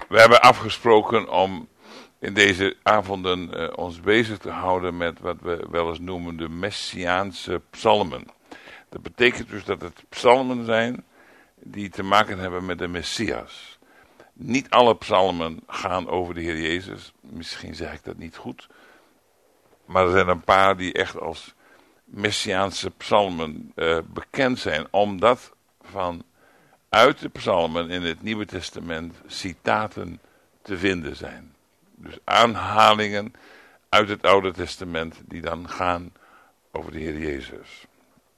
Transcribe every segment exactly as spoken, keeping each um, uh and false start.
We hebben afgesproken om in deze avonden uh, ons bezig te houden met wat we wel eens noemen de Messiaanse psalmen. Dat betekent dus dat het psalmen zijn die te maken hebben met de Messias. Niet alle psalmen gaan over de Heer Jezus. Misschien zeg ik dat niet goed. Maar er zijn een paar die echt als Messiaanse psalmen uh, bekend zijn. Omdat van uit de psalmen in het Nieuwe Testament citaten te vinden zijn. Dus aanhalingen uit het Oude Testament die dan gaan over de Heer Jezus.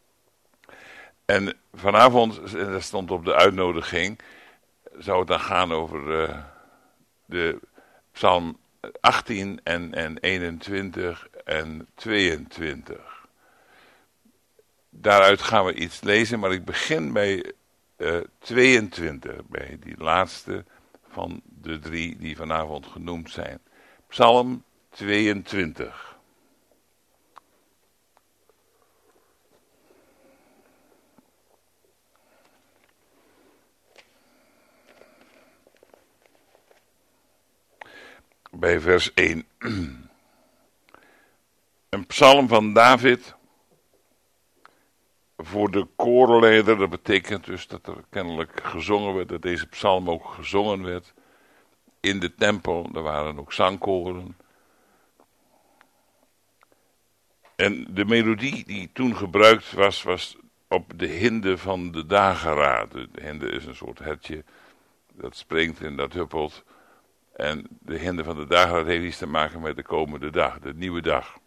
En vanavond, dat stond op de uitnodiging, zou het dan gaan over uh, de psalm achttien en, en eenentwintig en tweeëntwintig. Daaruit gaan we iets lezen, maar ik begin bij uh, tweeëntwintig, bij die laatste van de drie die vanavond genoemd zijn. Psalm tweeëntwintig. Bij vers één. Een psalm van David voor de koorleider. Dat betekent dus dat er kennelijk gezongen werd, dat deze psalm ook gezongen werd in de tempel. Er waren ook zangkoren. En de melodie die toen gebruikt was, was op de hinde van de dageraad. De hinde is een soort hertje dat springt en dat huppelt. En de hinde van de dageraad heeft iets te maken met de komende dag, de nieuwe dag.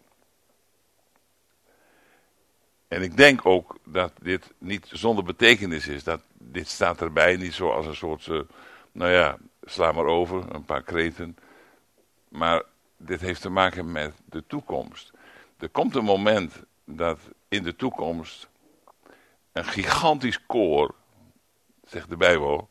En ik denk ook dat dit niet zonder betekenis is. Dat dit staat erbij, niet zo als een soort, uh, nou ja, sla maar over, een paar kreten. Maar dit heeft te maken met de toekomst. Er komt een moment dat in de toekomst een gigantisch koor, zegt de Bijbel,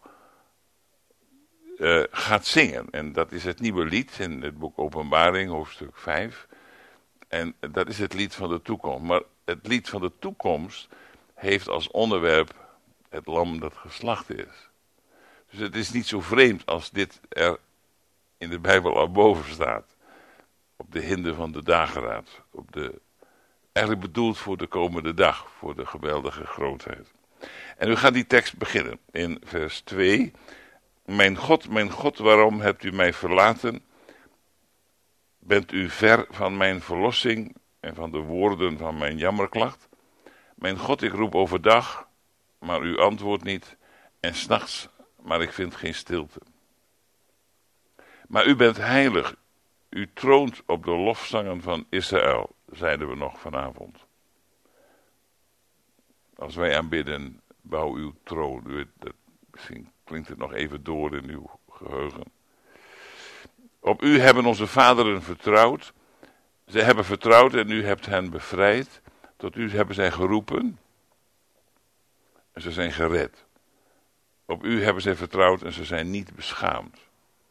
uh, gaat zingen. En dat is het nieuwe lied in het boek Openbaring, hoofdstuk vijf. En dat is het lied van de toekomst. Maar het lied van de toekomst heeft als onderwerp het lam dat geslacht is. Dus het is niet zo vreemd als dit er in de Bijbel al boven staat. Op de hinde van de dageraad. Op de, eigenlijk bedoeld voor de komende dag. Voor de geweldige grootheid. En nu gaat die tekst beginnen in vers twee. Mijn God, mijn God, waarom hebt u mij verlaten? Bent u ver van mijn verlossing en van de woorden van mijn jammerklacht? Mijn God, ik roep overdag, maar u antwoordt niet, en 's nachts, maar ik vind geen stilte. Maar u bent heilig, u troont op de lofzangen van Israël, zeiden we nog vanavond. Als wij aanbidden, bouw uw troon. U weet, dat, misschien klinkt het nog even door in uw geheugen. Op u hebben onze vaderen vertrouwd. Zij hebben vertrouwd en u hebt hen bevrijd. Tot u hebben zij geroepen. En ze zijn gered. Op u hebben zij vertrouwd en ze zijn niet beschaamd.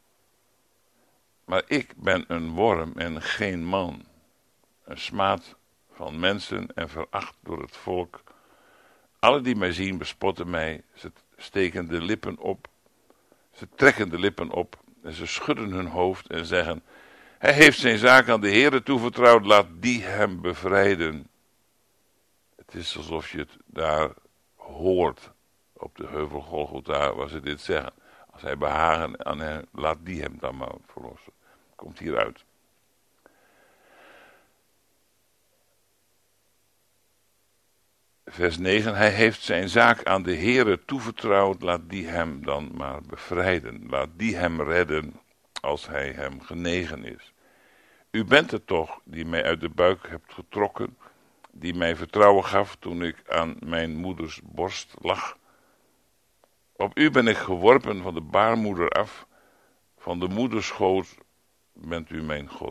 Maar ik ben een worm en geen man. Een smaad van mensen en veracht door het volk. Alle die mij zien bespotten mij. Ze steken de lippen op. Ze trekken de lippen op. En ze schudden hun hoofd en zeggen, hij heeft zijn zaak aan de Heere toevertrouwd, laat die hem bevrijden. Het is alsof je het daar hoort, op de heuvel Golgotha, waar ze dit zeggen. Als hij behagen aan hem, laat die hem dan maar verlossen. Komt hieruit. Vers negen, hij heeft zijn zaak aan de Heere toevertrouwd, laat die hem dan maar bevrijden. Laat die hem redden als hij hem genegen is. U bent het toch die mij uit de buik hebt getrokken, die mij vertrouwen gaf toen ik aan mijn moeders borst lag. Op u ben ik geworpen van de baarmoeder af, van de moederschoot bent u mijn God.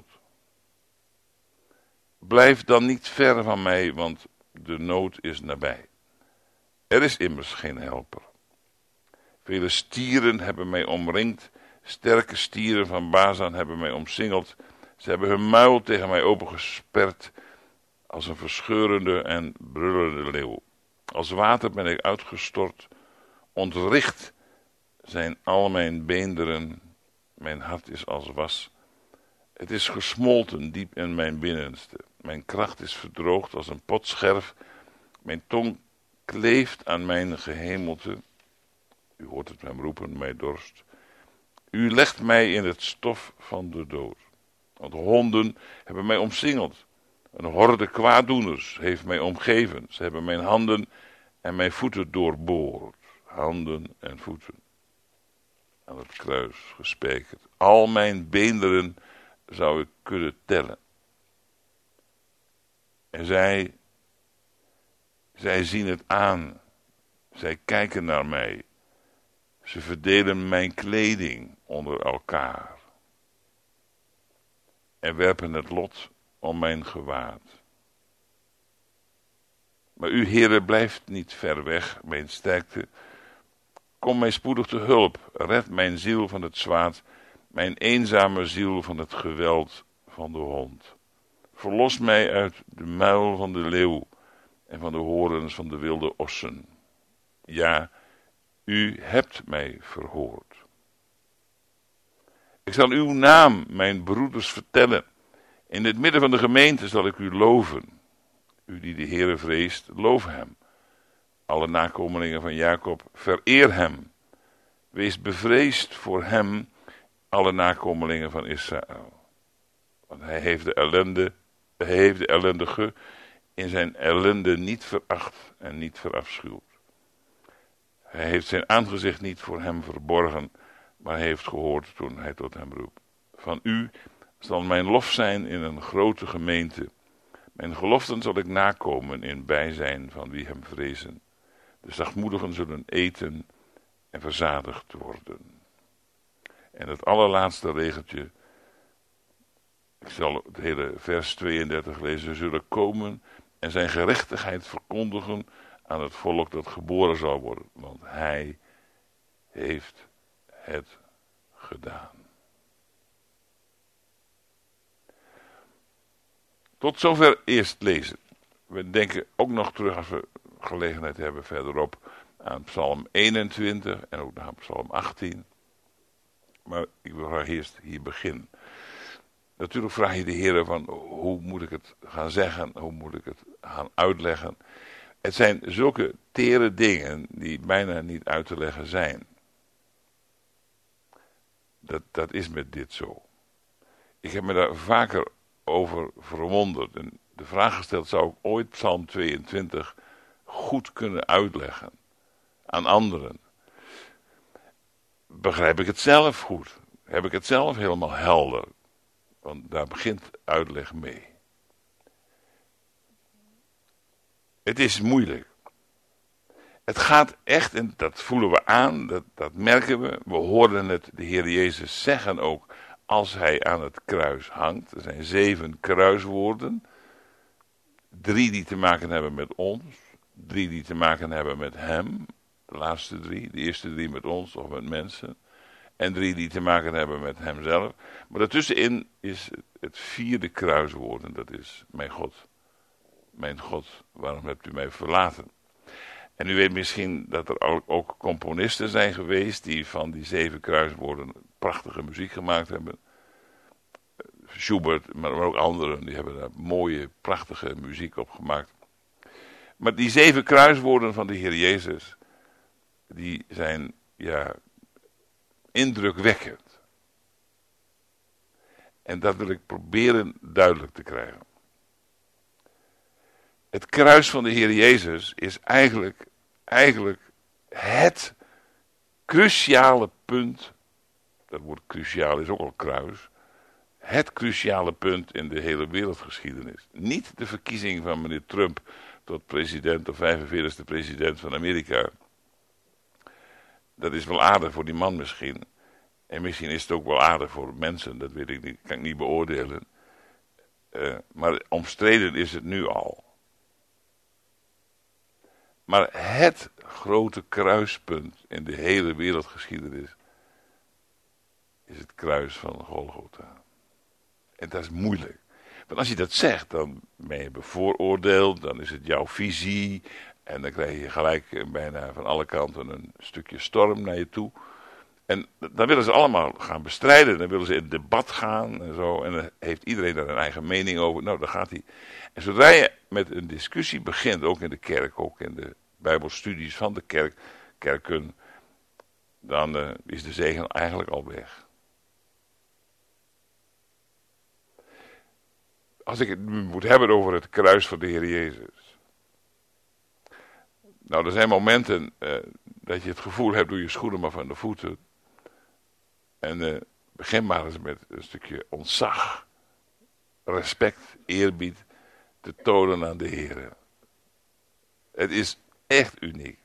Blijf dan niet ver van mij, want de nood is nabij. Er is immers geen helper. Vele stieren hebben mij omringd, sterke stieren van Bazan hebben mij omsingeld. Ze hebben hun muil tegen mij opengesperd, als een verscheurende en brullende leeuw. Als water ben ik uitgestort, ontwricht zijn al mijn beenderen Mijn hart is als was. Het is gesmolten diep in mijn binnenste. Mijn kracht is verdroogd als een potscherf. Mijn tong kleeft aan mijn gehemelte. U hoort het hem roepen, mij dorst. U legt mij in het stof van de dood. Want honden hebben mij omsingeld. Een horde kwaaddoeners heeft mij omgeven. Ze hebben mijn handen en mijn voeten doorboord. Handen en voeten. Aan het kruis gespijkerd. Al mijn beenderen zou ik kunnen tellen. En zij, zij zien het aan. Zij kijken naar mij. Ze verdelen mijn kleding onder elkaar. En werpen het lot om mijn gewaad. Maar u, Heere, blijft niet ver weg, mijn sterkte. Kom mij spoedig te hulp. Red mijn ziel van het zwaard. Mijn eenzame ziel van het geweld van de hond. Verlos mij uit de muil van de leeuw en van de horens van de wilde ossen. Ja, u hebt mij verhoord. Ik zal uw naam mijn broeders vertellen. In het midden van de gemeente zal ik u loven. U die de Heere vreest, loof hem. Alle nakomelingen van Jacob, vereer hem. Wees bevreesd voor hem, alle nakomelingen van Israël. Want hij heeft de ellende, hij heeft de ellendige in zijn ellende niet veracht en niet verafschuwd. Hij heeft zijn aangezicht niet voor hem verborgen, maar hij heeft gehoord toen hij tot hem roept. Van u zal mijn lof zijn in een grote gemeente. Mijn geloften zal ik nakomen in bijzijn van wie hem vrezen. De zachtmoedigen zullen eten en verzadigd worden. En het allerlaatste regeltje, ik zal het hele vers tweeëndertig lezen, zullen komen en zijn gerechtigheid verkondigen aan het volk dat geboren zal worden. Want hij heeft het gedaan. Tot zover eerst lezen. We denken ook nog terug, als we gelegenheid hebben verderop, aan Psalm eenentwintig en ook naar Psalm achttien. Maar ik wil graag eerst hier beginnen. Natuurlijk vraag je de Heer van, hoe moet ik het gaan zeggen, hoe moet ik het gaan uitleggen. Het zijn zulke tere dingen die bijna niet uit te leggen zijn. Dat, dat is met dit zo. Ik heb me daar vaker over verwonderd en de vraag gesteld, zou ik ooit Psalm tweeëntwintig goed kunnen uitleggen aan anderen? Begrijp ik het zelf goed? Heb ik het zelf helemaal helder? Want daar begint uitleg mee. Het is moeilijk. Het gaat echt, en dat voelen we aan, dat, dat merken we. We hoorden het de Heer Jezus zeggen ook als hij aan het kruis hangt. Er zijn zeven kruiswoorden. Drie die te maken hebben met ons. Drie die te maken hebben met hem. De laatste drie. De eerste drie met ons of met mensen. En drie die te maken hebben met hemzelf. Maar daartussenin is het vierde kruiswoord. En dat is mijn God. Mijn God, waarom hebt u mij verlaten? En u weet misschien dat er ook componisten zijn geweest die van die zeven kruiswoorden prachtige muziek gemaakt hebben. Schubert, maar ook anderen, die hebben daar mooie, prachtige muziek op gemaakt. Maar die zeven kruiswoorden van de Heer Jezus, die zijn, ja, indrukwekkend. En dat wil ik proberen duidelijk te krijgen. Het kruis van de Heer Jezus is eigenlijk, eigenlijk het cruciale punt. Dat woord cruciaal is ook al kruis. Het cruciale punt in de hele wereldgeschiedenis. Niet de verkiezing van meneer Trump tot president of vijfenveertigste president van Amerika. Dat is wel aardig voor die man misschien. En misschien is het ook wel aardig voor mensen, dat weet ik niet, kan ik niet beoordelen. Uh, maar omstreden is het nu al. Maar het grote kruispunt in de hele wereldgeschiedenis is het kruis van Golgotha. En dat is moeilijk. Want als je dat zegt, dan ben je bevooroordeeld, dan is het jouw visie. En dan krijg je gelijk bijna van alle kanten een stukje storm naar je toe. En dan willen ze allemaal gaan bestrijden. Dan willen ze in debat gaan en zo. En dan heeft iedereen daar een eigen mening over. Nou, dan gaat hij. En zodra je met een discussie begint, ook in de kerk, ook in de bijbelstudies van de kerk, kerken, dan uh, is de zegen eigenlijk al weg. Als ik het nu moet hebben over het kruis van de Heer Jezus. Nou, er zijn momenten uh, dat je het gevoel hebt, doe je schoenen maar van de voeten. En uh, begin maar eens met een stukje ontzag, respect, eerbied te tonen aan de Heer. Het is echt uniek.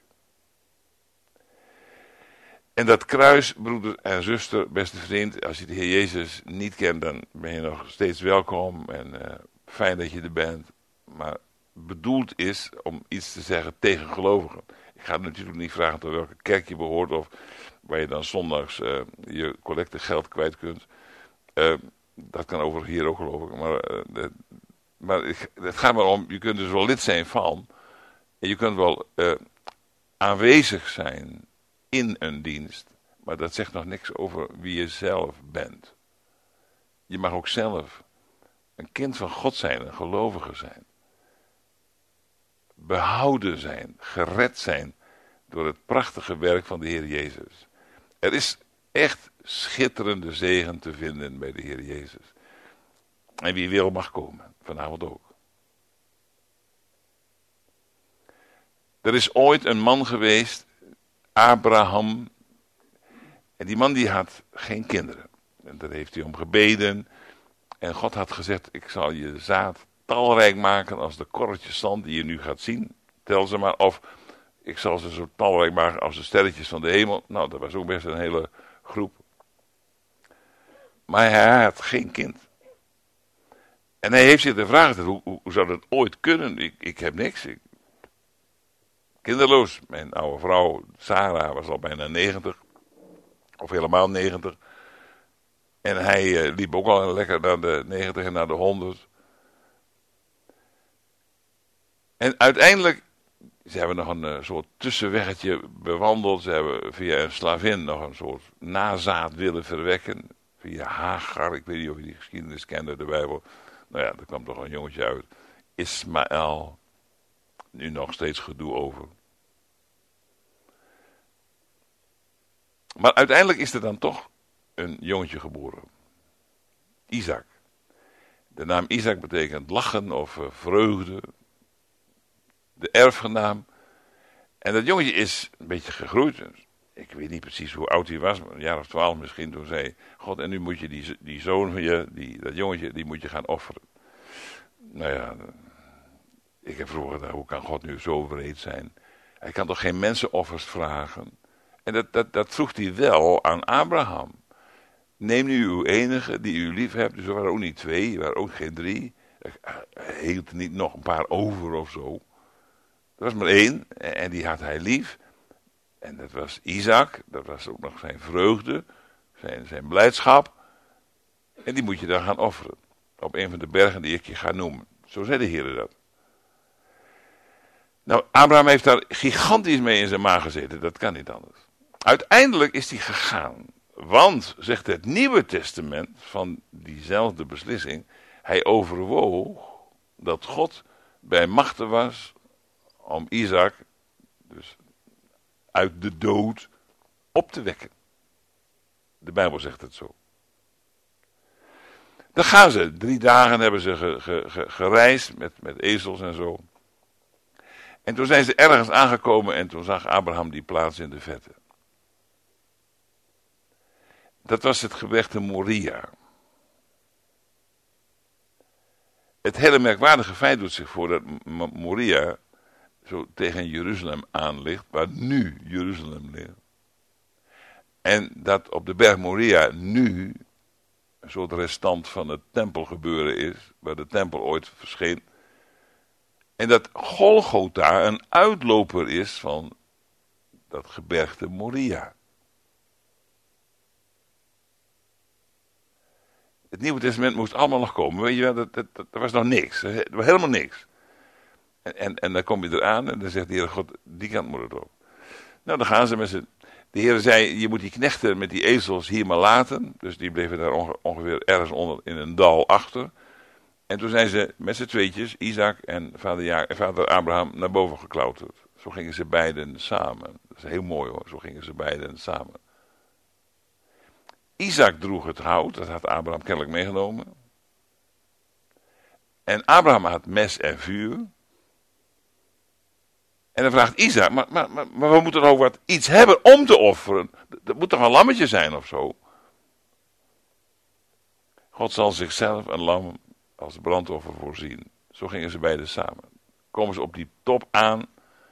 En dat kruis, broeder en zuster, beste vriend, als je de Heer Jezus niet kent, dan ben je nog steeds welkom en uh, fijn dat je er bent. Maar bedoeld is om iets te zeggen tegen gelovigen. Ik ga natuurlijk niet vragen tot welke kerk je behoort of waar je dan zondags uh, je collectegeld kwijt kunt. Uh, dat kan overigens hier ook geloof ik. Maar, uh, de, maar ik, het gaat maar om, je kunt dus wel lid zijn van. En je kunt wel uh, aanwezig zijn in een dienst. Maar dat zegt nog niks over wie je zelf bent. Je mag ook zelf een kind van God zijn, een gelovige zijn. Behouden zijn, gered zijn door het prachtige werk van de Heer Jezus. Er is echt schitterende zegen te vinden bij de Heer Jezus. En wie wil mag komen, vanavond ook. Er is ooit een man geweest, Abraham. En die man die had geen kinderen. En daar heeft hij om gebeden. En God had gezegd, ik zal je zaad talrijk maken als de korretjes zand die je nu gaat zien. Tel ze maar. Of ik zal ze zo talrijk maken als de sterretjes van de hemel. Nou, dat was ook best een hele groep. Maar hij had geen kind. En hij heeft zich de vraag gesteld, hoe, hoe, hoe zou dat ooit kunnen? Ik, ik heb niks. Ik, kinderloos. Mijn oude vrouw, Sarah, was al bijna negentig. Of helemaal negentig. En hij uh, liep ook al lekker naar de negentig en naar de honderd. En uiteindelijk, ze hebben nog een uh, soort tussenweggetje bewandeld. Ze hebben via een slavin nog een soort nazaad willen verwekken. Via Hagar, ik weet niet of je die geschiedenis kende, de Bijbel. Nou ja, er kwam toch een jongetje uit. Ismaël. Nu nog steeds gedoe over. Maar uiteindelijk is er dan toch een jongetje geboren. Isaac. De naam Isaac betekent lachen of uh, vreugde. De erfgenaam. En dat jongetje is een beetje gegroeid. Ik weet niet precies hoe oud hij was, maar een jaar of twaalf misschien. Toen zei God, en nu moet je die, die zoon van je, die, dat jongetje, die moet je gaan offeren. Nou ja, ik heb vroeger gedacht, hoe kan God nu zo wreed zijn? Hij kan toch geen mensenoffers vragen? En dat, dat, dat vroeg hij wel aan Abraham. Neem nu uw enige die u lief hebt. Dus er waren ook niet twee, er waren ook geen drie. Hij hield er niet nog een paar over of zo. Er was maar één en die had hij lief. En dat was Isaac, dat was ook nog zijn vreugde, zijn, zijn blijdschap. En die moet je dan gaan offeren. Op een van de bergen die ik je ga noemen. Zo zei de Heer dat. Nou, Abraham heeft daar gigantisch mee in zijn maag gezeten. Dat kan niet anders. Uiteindelijk is hij gegaan. Want, zegt het Nieuwe Testament van diezelfde beslissing, hij overwoog dat God bij machte was om Isaac, dus uit de dood, op te wekken. De Bijbel zegt het zo. Dan gaan ze, drie dagen hebben ze ge, ge, ge, gereisd met, met ezels en zo. En toen zijn ze ergens aangekomen en toen zag Abraham die plaats in de verte. Dat was het gebergte Moria. Het hele merkwaardige feit doet zich voor dat Moria zo tegen Jeruzalem aan ligt, waar nu Jeruzalem ligt. En dat op de berg Moria nu een soort restant van het tempelgebeuren is, waar de tempel ooit verscheen. En dat Golgotha een uitloper is van dat gebergte Moria. Het Nieuwe Testament moest allemaal nog komen. Weet je wel, dat, dat, dat, dat was nog niks. Er was helemaal niks. En, en, en dan kom je eraan en dan zegt de Heer God, die kant moet het op. Nou, dan gaan ze met z'n... De Heer zei, je moet die knechten met die ezels hier maar laten. Dus die bleven daar onge- ongeveer ergens onder in een dal achter. En toen zijn ze met z'n tweetjes, Isaac en vader, ja- vader Abraham, naar boven geklauterd. Zo gingen ze beiden samen. Dat is heel mooi hoor, zo gingen ze beiden samen. Isaac droeg het hout, dat had Abraham kennelijk meegenomen. En Abraham had mes en vuur. En dan vraagt Isaac, maar, maar, maar, maar we moeten ook wat iets hebben om te offeren. Dat moet toch een lammetje zijn of zo? God zal zichzelf een lam als brandoffer voorzien. Zo gingen ze beiden samen. Komen ze op die top aan.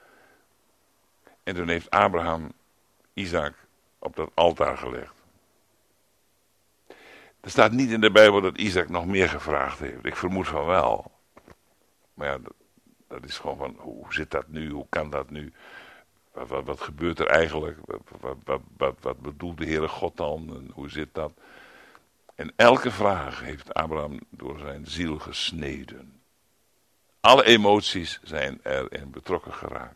En toen heeft Abraham Isaac op dat altaar gelegd. Er staat niet in de Bijbel dat Isaac nog meer gevraagd heeft. Ik vermoed van wel. Maar ja, dat, dat is gewoon van, hoe zit dat nu? Hoe kan dat nu? Wat, wat, wat gebeurt er eigenlijk? Wat, wat, wat, wat, wat bedoelt de Heere God dan? En hoe zit dat? En elke vraag heeft Abraham door zijn ziel gesneden. Alle emoties zijn erin betrokken geraakt.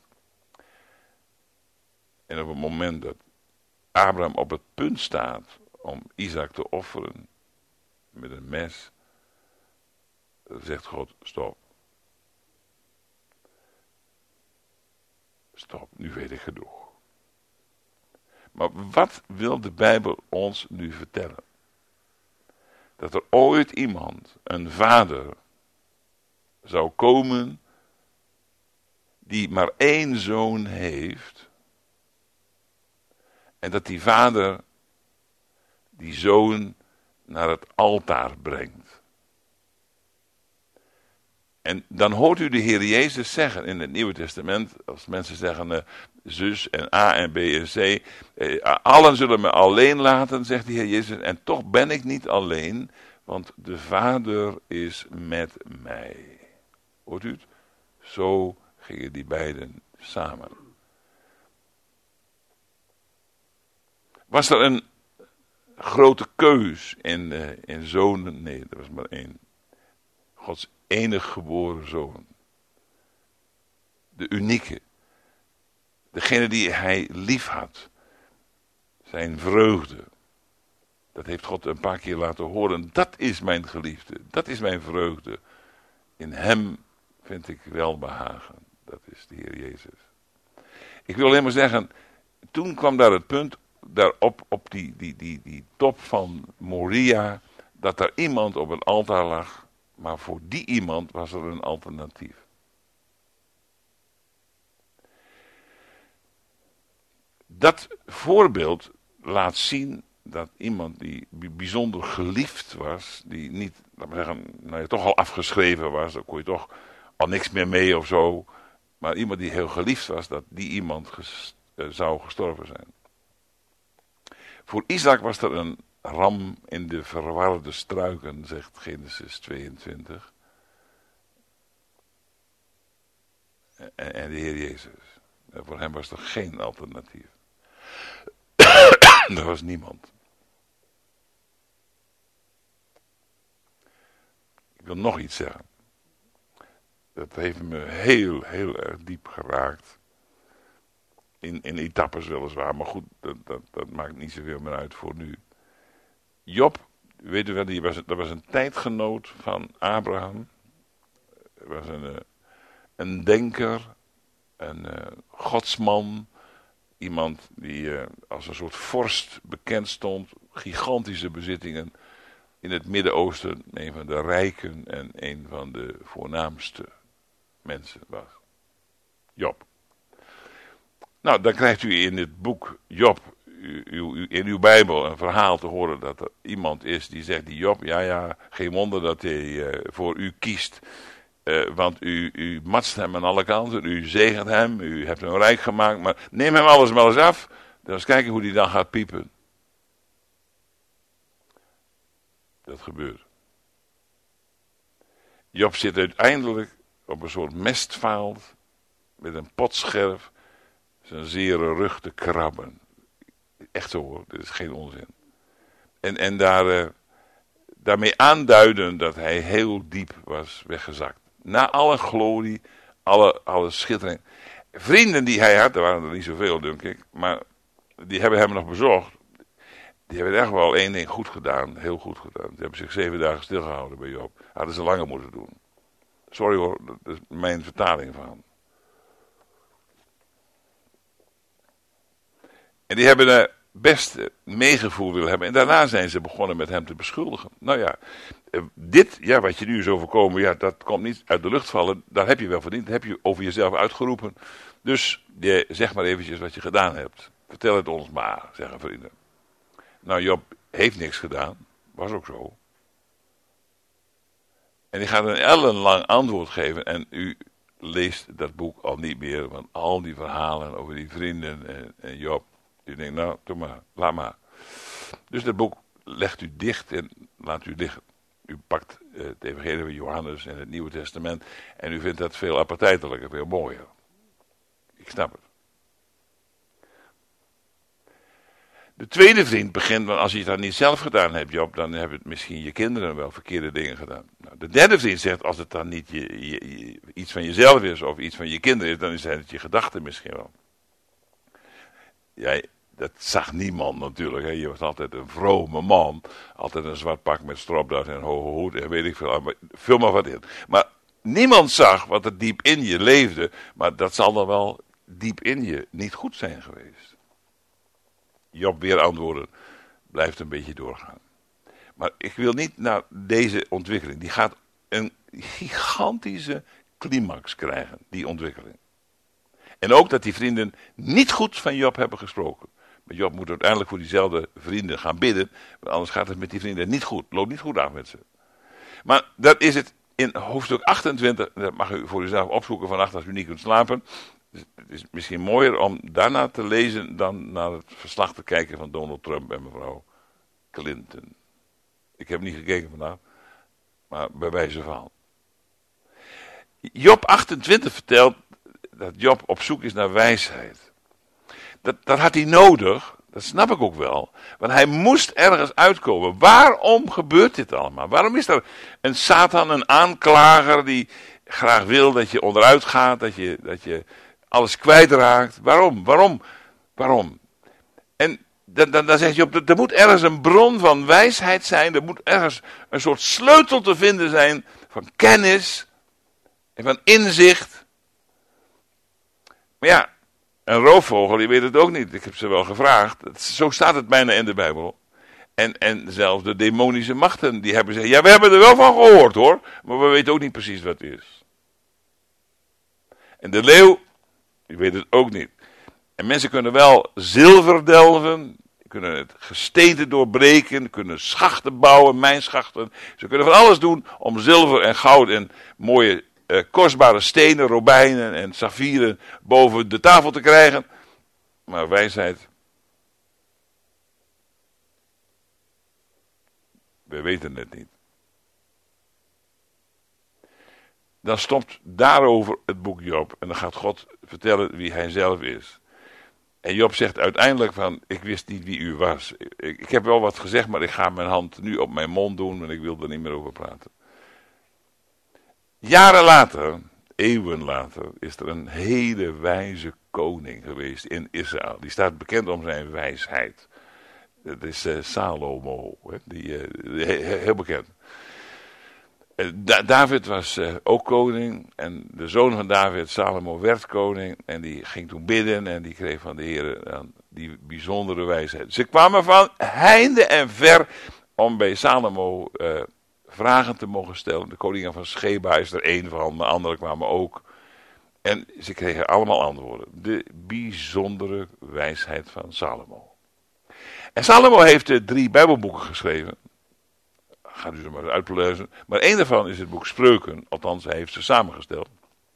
En op het moment dat Abraham op het punt staat om Isaac te offeren met een mes, zegt God, stop. Stop, nu weet ik genoeg. Maar wat wil de Bijbel ons nu vertellen? Dat er ooit iemand, een vader, zou komen die maar één zoon heeft. En dat die vader die zoon naar het altaar brengt. En dan hoort u de Heer Jezus zeggen in het Nieuwe Testament, als mensen zeggen uh, zus en A en B en C, uh, allen zullen me alleen laten, zegt de Heer Jezus, en toch ben ik niet alleen, want de Vader is met mij. Hoort u het? Zo gingen die beiden samen. Was er een grote keus in, uh, in zonen? Nee, er was maar één. Gods enig geboren zoon. De unieke. Degene die hij lief had. Zijn vreugde. Dat heeft God een paar keer laten horen. Dat is mijn geliefde. Dat is mijn vreugde. In hem vind ik welbehagen. Dat is de Heer Jezus. Ik wil alleen maar zeggen. Toen kwam daar het punt. Daarop op die, die, die, die top van Moria. Dat er iemand op het altaar lag. Maar voor die iemand was er een alternatief. Dat voorbeeld laat zien dat iemand die bijzonder geliefd was, die niet, laten we zeggen, nou ja, toch al afgeschreven was, dan kon je toch al niks meer mee of zo, maar iemand die heel geliefd was, dat die iemand ges, uh, zou gestorven zijn. Voor Isaac was er een ram in de verwarde struiken, zegt Genesis tweeëntwintig. En, en de Heer Jezus. En voor hem was er geen alternatief. Er was niemand. Ik wil nog iets zeggen. Dat heeft me heel, heel erg diep geraakt. In, in etappes weliswaar, maar goed, dat, dat, dat maakt niet zoveel meer uit voor nu. Job, weet u wel, die was, dat was een tijdgenoot van Abraham. Hij was een, een denker, een uh, godsman. Iemand die uh, als een soort vorst bekend stond. Gigantische bezittingen in het Midden-Oosten. Een van de rijken en een van de voornaamste mensen was. Job. Nou, dan krijgt u in het boek Job, u, u, in uw Bijbel, een verhaal te horen dat er iemand is die zegt, die Job, ja ja, geen wonder dat hij uh, voor u kiest. Uh, want u, u matst hem aan alle kanten, u zegent hem, u hebt hem rijk gemaakt, maar neem hem alles maar eens af, dan eens kijken hoe hij dan gaat piepen. Dat gebeurt. Job zit uiteindelijk op een soort mestvaalt, met een potscherf, zijn zere rug te krabben. Echt zo hoor, dit is geen onzin. En, en daar, uh, daarmee aanduiden dat hij heel diep was weggezakt. Na alle glorie, alle, alle schittering. Vrienden die hij had, er waren er niet zoveel denk ik, maar die hebben hem nog bezocht. Die hebben echt wel één ding goed gedaan, heel goed gedaan. Die hebben zich zeven dagen stilgehouden bij Job. Hadden ze langer moeten doen. Sorry hoor, dat is mijn vertaling van. En die hebben er best meegevoel willen hebben. En daarna zijn ze begonnen met hem te beschuldigen. Nou ja, dit, ja, wat je nu is overkomen, ja, dat komt niet uit de lucht vallen. Dat heb je wel verdiend. Dat heb je over jezelf uitgeroepen. Dus je, zeg maar eventjes wat je gedaan hebt. Vertel het ons maar, zeggen vrienden. Nou, Job heeft niks gedaan. Was ook zo. En die gaat een ellenlang antwoord geven. En u leest dat boek al niet meer. Want al die verhalen over die vrienden en, en Job. U denkt, nou, doe maar, laat maar. Dus dat boek legt u dicht en laat u liggen. U pakt uh, het Evangelie van Johannes en het Nieuwe Testament. En u vindt dat veel appetijtelijker, veel mooier. Ik snap het. De tweede vriend begint, want als je het dan niet zelf gedaan hebt, Job, dan hebben het misschien je kinderen wel verkeerde dingen gedaan. Nou, de derde vriend zegt, als het dan niet je, je, je, iets van jezelf is of iets van je kinderen is, dan zijn het je gedachten misschien wel. Jij, dat zag niemand natuurlijk. Hè. Je was altijd een vrome man. Altijd een zwart pak met stropdas en een hoge hoed en weet ik veel. Maar vul maar wat in. Maar niemand zag wat er diep in je leefde. Maar dat zal dan wel diep in je niet goed zijn geweest. Job weer antwoorden. Blijft een beetje doorgaan. Maar ik wil niet naar deze ontwikkeling. Die gaat een gigantische climax krijgen. Die ontwikkeling. En ook dat die vrienden niet goed van Job hebben gesproken. Maar Job moet uiteindelijk voor diezelfde vrienden gaan bidden. Want anders gaat het met die vrienden niet goed. Loopt niet goed af met ze. Maar dat is het in hoofdstuk achtentwintig. Dat mag u voor uzelf opzoeken vannacht als u niet kunt slapen. Het is misschien mooier om daarna te lezen dan naar het verslag te kijken van Donald Trump en mevrouw Clinton. Ik heb niet gekeken vandaag. Maar bij wijze van. Job achtentwintig vertelt dat Job op zoek is naar wijsheid. Dat, dat had hij nodig, dat snap ik ook wel. Want hij moest ergens uitkomen. Waarom gebeurt dit allemaal? Waarom is er een Satan, een aanklager die graag wil dat je onderuit gaat, dat je, dat je alles kwijtraakt? Waarom? Waarom? Waarom? En dan, dan, dan zegt Job, er moet ergens een bron van wijsheid zijn, er moet ergens een soort sleutel te vinden zijn van kennis en van inzicht. Maar ja, een roofvogel, die weet het ook niet. Ik heb ze wel gevraagd. Zo staat het bijna in de Bijbel. En, en zelfs de demonische machten, die hebben gezegd, ja, we hebben er wel van gehoord hoor. Maar we weten ook niet precies wat het is. En de leeuw, die weet het ook niet. En mensen kunnen wel zilver delven, kunnen het gesteente doorbreken, kunnen schachten bouwen, mijnschachten. Ze kunnen van alles doen om zilver en goud en mooie Uh, kostbare stenen, robijnen en saffieren boven de tafel te krijgen. Maar wijsheid, we weten het niet. Dan stopt daarover het boek Job en dan gaat God vertellen wie hij zelf is. En Job zegt uiteindelijk van, ik wist niet wie u was. Ik, ik heb wel wat gezegd, maar ik ga mijn hand nu op mijn mond doen en ik wil er niet meer over praten. Jaren later, eeuwen later, is er een hele wijze koning geweest in Israël. Die staat bekend om zijn wijsheid. Dat is uh, Salomo, hè? Die, uh, he, heel bekend. Uh, da- David was uh, ook koning en de zoon van David, Salomo, werd koning. En die ging toen bidden en die kreeg van de Heer uh, die bijzondere wijsheid. Ze kwamen van heinde en ver om bij Salomo Uh, vragen te mogen stellen. De koningin van Sheba is er één van, de anderen kwamen ook. En ze kregen allemaal antwoorden. De bijzondere wijsheid van Salomo. En Salomo heeft uh, drie Bijbelboeken geschreven. Gaat u ze maar uitlezen. Maar één daarvan is het boek Spreuken. Althans, hij heeft ze samengesteld.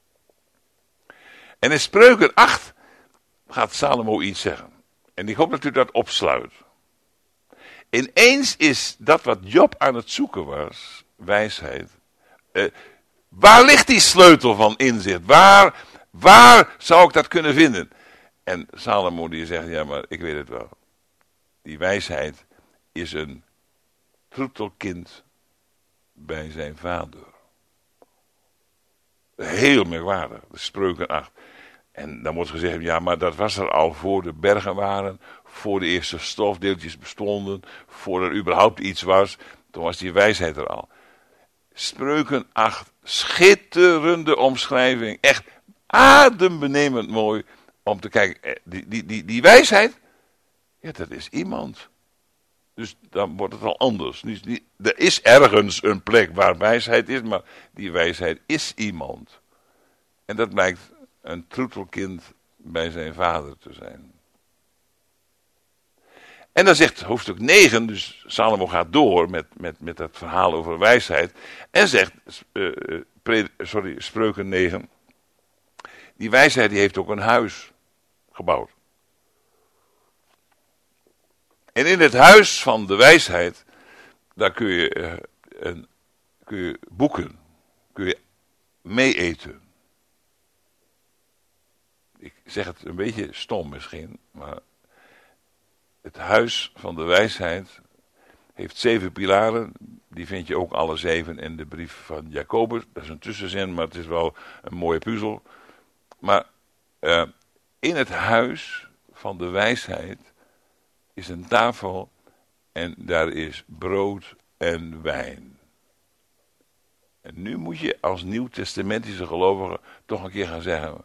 En in Spreuken acht gaat Salomo iets zeggen. En ik hoop dat u dat opsluit. Ineens is dat wat Job aan het zoeken was, wijsheid. Uh, waar ligt die sleutel van inzicht? Waar, waar zou ik dat kunnen vinden? En Salomo die zegt, ja maar ik weet het wel. Die wijsheid is een troetelkind bij zijn vader. Heel merkwaardig, de Spreuken acht. En dan wordt gezegd, ja, maar dat was er al voor de bergen waren, voor de eerste stofdeeltjes bestonden, voor er überhaupt iets was, toen was die wijsheid er al. Spreuken acht, schitterende omschrijving, echt adembenemend mooi, om te kijken, die, die, die, die wijsheid, ja, dat is iemand. Dus dan wordt het al anders. Niet, niet, er is ergens een plek waar wijsheid is, maar die wijsheid is iemand. En dat blijkt een troetelkind bij zijn vader te zijn. En dan zegt hoofdstuk negen, dus Salomo gaat door met, met, met dat verhaal over wijsheid. En zegt, uh, pre, sorry, Spreuken negen, die wijsheid die heeft ook een huis gebouwd. En in het huis van de wijsheid, daar kun je, uh, een, kun je boeken, kun je mee eten. Ik zeg het een beetje stom misschien, maar het huis van de wijsheid heeft zeven pilaren. Die vind je ook alle zeven in de brief van Jacobus. Dat is een tussenzin, maar het is wel een mooie puzzel. Maar uh, in het huis van de wijsheid is een tafel en daar is brood en wijn. En nu moet je als nieuwtestamentische gelovige toch een keer gaan zeggen,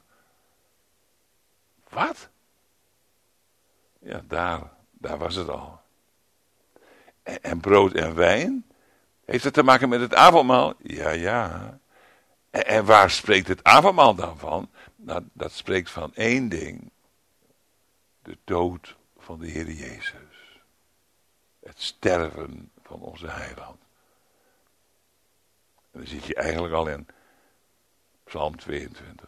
wat? Ja, daar, daar was het al. En, en brood en wijn? Heeft het te maken met het avondmaal? Ja, ja. En, en waar spreekt het avondmaal dan van? Nou, dat spreekt van één ding. De dood van de Heer Jezus. Het sterven van onze heiland. En dan zit je eigenlijk al in Psalm tweeëntwintig.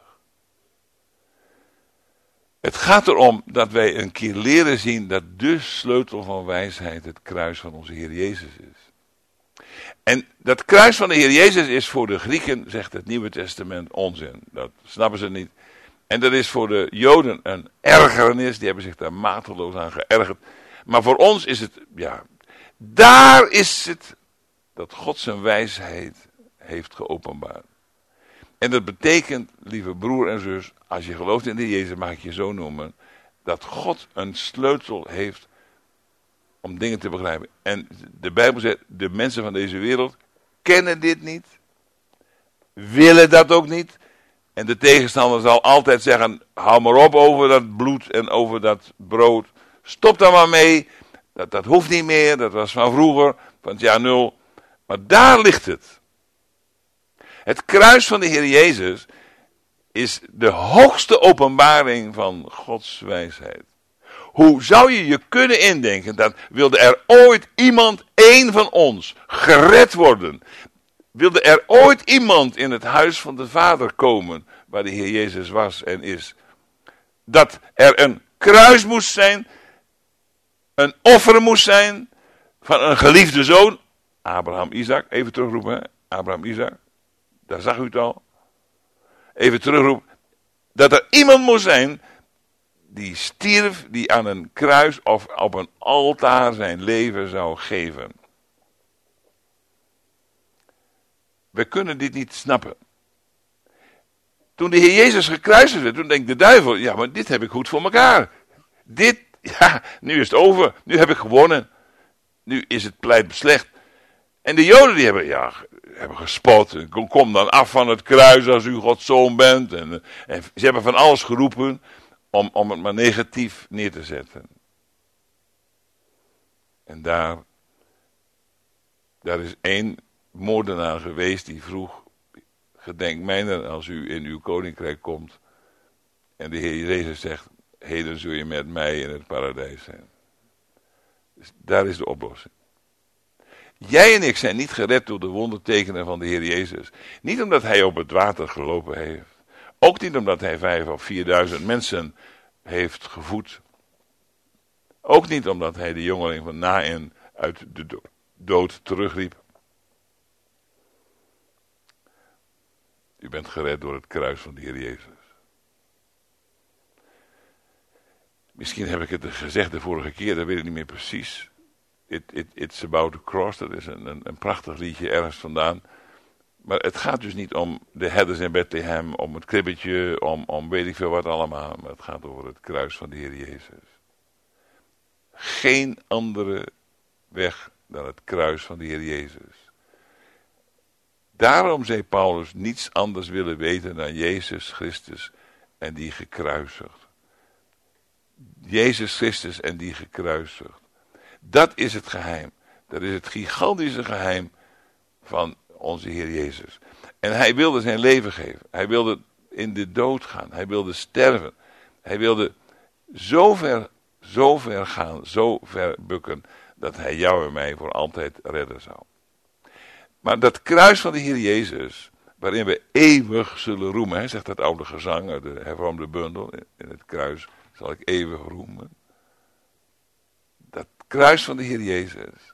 Het gaat erom dat wij een keer leren zien dat de sleutel van wijsheid het kruis van onze Heer Jezus is. En dat kruis van de Heer Jezus is voor de Grieken, zegt het Nieuwe Testament, onzin. Dat snappen ze niet. En dat is voor de Joden een ergernis, die hebben zich daar mateloos aan geërgerd. Maar voor ons is het, ja, daar is het dat God zijn wijsheid heeft geopenbaard. En dat betekent, lieve broer en zus, als je gelooft in de Jezus, mag ik je zo noemen, dat God een sleutel heeft om dingen te begrijpen. En de Bijbel zegt, de mensen van deze wereld kennen dit niet, willen dat ook niet. En de tegenstander zal altijd zeggen, hou maar op over dat bloed en over dat brood. Stop daar maar mee, dat, dat hoeft niet meer, dat was van vroeger, van het jaar nul. Maar daar ligt het. Het kruis van de Heer Jezus is de hoogste openbaring van Gods wijsheid. Hoe zou je je kunnen indenken dat wilde er ooit iemand, één van ons, gered worden? Wilde er ooit iemand in het huis van de Vader komen, waar de Heer Jezus was en is? Dat er een kruis moest zijn, een offer moest zijn van een geliefde zoon, Abraham, Isaac, even terugroepen, hè? Abraham, Isaac. Daar zag u het al. Even terugroepen. Dat er iemand moest zijn die stierf, die aan een kruis of op een altaar zijn leven zou geven. We kunnen dit niet snappen. Toen de Heer Jezus gekruisigd werd, toen denkt de duivel, ja, maar dit heb ik goed voor elkaar. Dit, ja, nu is het over. Nu heb ik gewonnen. Nu is het pleit beslecht. En de Joden die hebben, ja, hebben gespot. Kom dan af van het kruis als u Gods zoon bent. En, en ze hebben van alles geroepen om, om het maar negatief neer te zetten. En daar, daar is één moordenaar geweest die vroeg, gedenk mijner als u in uw koninkrijk komt. En de Heer Jezus zegt, heden zul je met mij in het paradijs zijn. Dus daar is de oplossing. Jij en ik zijn niet gered door de wondertekenen van de Heer Jezus. Niet omdat hij op het water gelopen heeft. Ook niet omdat hij vijf of vierduizend mensen heeft gevoed. Ook niet omdat hij de jongeling van Naïn uit de dood terugriep. U bent gered door het kruis van de Heer Jezus. Misschien heb ik het gezegd de vorige keer, dat weet ik niet meer precies. It, it, it's about the cross, dat is een, een, een prachtig liedje ergens vandaan. Maar het gaat dus niet om de herders in Bethlehem, om het kribbetje, om, om weet ik veel wat allemaal. Maar het gaat over het kruis van de Heer Jezus. Geen andere weg dan het kruis van de Heer Jezus. Daarom zei Paulus niets anders willen weten dan Jezus Christus en die gekruisigd. Jezus Christus en die gekruisigd. Dat is het geheim. Dat is het gigantische geheim van onze Heer Jezus. En hij wilde zijn leven geven. Hij wilde in de dood gaan. Hij wilde sterven. Hij wilde zo ver, zo ver gaan, zo ver bukken, dat hij jou en mij voor altijd redden zou. Maar dat kruis van de Heer Jezus, waarin we eeuwig zullen roemen, hè, zegt dat oude gezang uit de hervormde bundel, in het kruis zal ik eeuwig roemen. Dat kruis van de Heer Jezus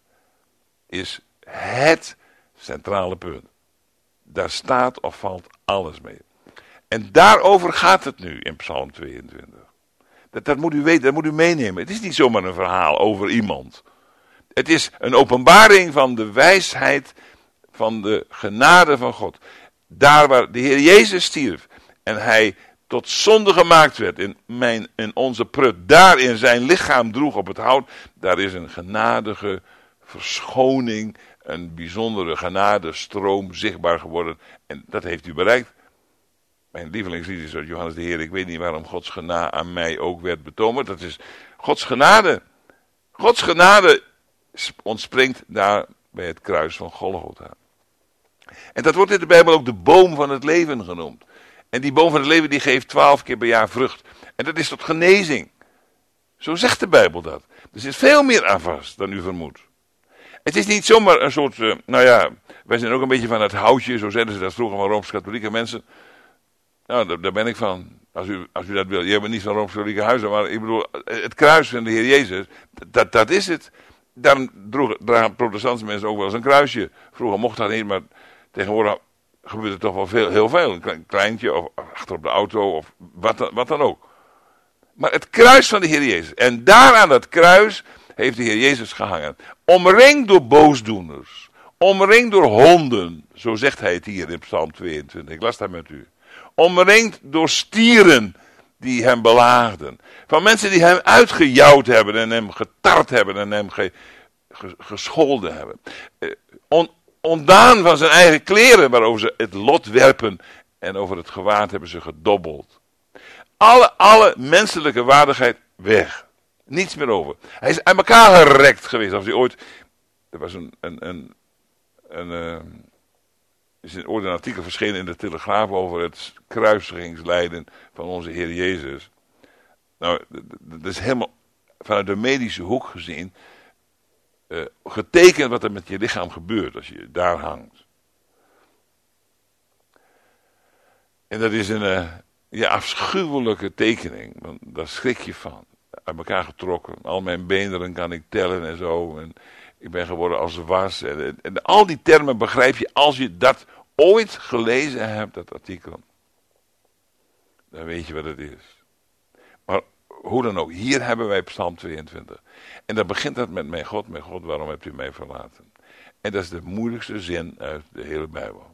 is het centrale punt. Daar staat of valt alles mee. En daarover gaat het nu in Psalm tweeëntwintig. Dat, dat moet u weten, dat moet u meenemen. Het is niet zomaar een verhaal over iemand. Het is een openbaring van de wijsheid, van de genade van God. Daar waar de Heer Jezus stierf en hij tot zonde gemaakt werd in, mijn, in onze prut, daar in zijn lichaam droeg op het hout, daar is een genadige verschoning, een bijzondere genadestroom zichtbaar geworden. En dat heeft u bereikt. Mijn lievelingslied is uit Johannes de Heer. Ik weet niet waarom Gods genade aan mij ook werd betoond. Maar dat is Gods genade. Gods genade ontspringt daar bij het kruis van Golgotha. En dat wordt in de Bijbel ook de boom van het leven genoemd. En die boom van het leven die geeft twaalf keer per jaar vrucht. En dat is tot genezing. Zo zegt de Bijbel dat. Er zit veel meer aan vast dan u vermoedt. Het is niet zomaar een soort, uh, nou ja, wij zijn ook een beetje van het houtje, zo zeiden ze dat vroeger van Rooms-Katholieke mensen. Nou, daar, daar ben ik van, als u, als u dat wil. Je bent niet van Rooms-Katholieke huizen, maar ik bedoel, het kruis van de Heer Jezus, dat, dat is het. Daarom droeg, dragen protestantse mensen ook wel eens een kruisje. Vroeger mocht dat niet, maar tegenwoordig gebeurt er toch wel veel, heel veel. Een kleintje, of achter op de auto, of wat, wat dan ook. Maar het kruis van de Heer Jezus. En daar aan dat kruis heeft de Heer Jezus gehangen. Omringd door boosdoeners. Omringd door honden. Zo zegt hij het hier in Psalm tweeëntwintig. Ik las dat met u. Omringd door stieren die hem belaagden. Van mensen die hem uitgejouwd hebben en hem getart hebben en hem ge, ge, gescholden hebben. On, ontdaan van zijn eigen kleren waarover ze het lot werpen en over het gewaad hebben ze gedobbeld. Alle, alle menselijke waardigheid weg. Niets meer over. Hij is aan elkaar gerekt geweest. Als hij ooit. Er was een. een, een, een uh, is een, ooit een artikel verschenen in de Telegraaf over het kruisigingslijden van onze Heer Jezus. Nou, dat is helemaal vanuit de medische hoek gezien. Uh, getekend wat er met je lichaam gebeurt als je daar hangt. En dat is een. Uh, ja, afschuwelijke tekening. Want daar schrik je van. Uit elkaar getrokken. Al mijn beenderen kan ik tellen en zo. En ik ben geworden als was. En, en, en al die termen begrijp je als je dat ooit gelezen hebt, dat artikel. Dan weet je wat het is. Maar hoe dan ook, hier hebben wij Psalm tweeëntwintig. En dan begint dat met mijn God, mijn God, waarom hebt u mij verlaten? En dat is de moeilijkste zin uit de hele Bijbel.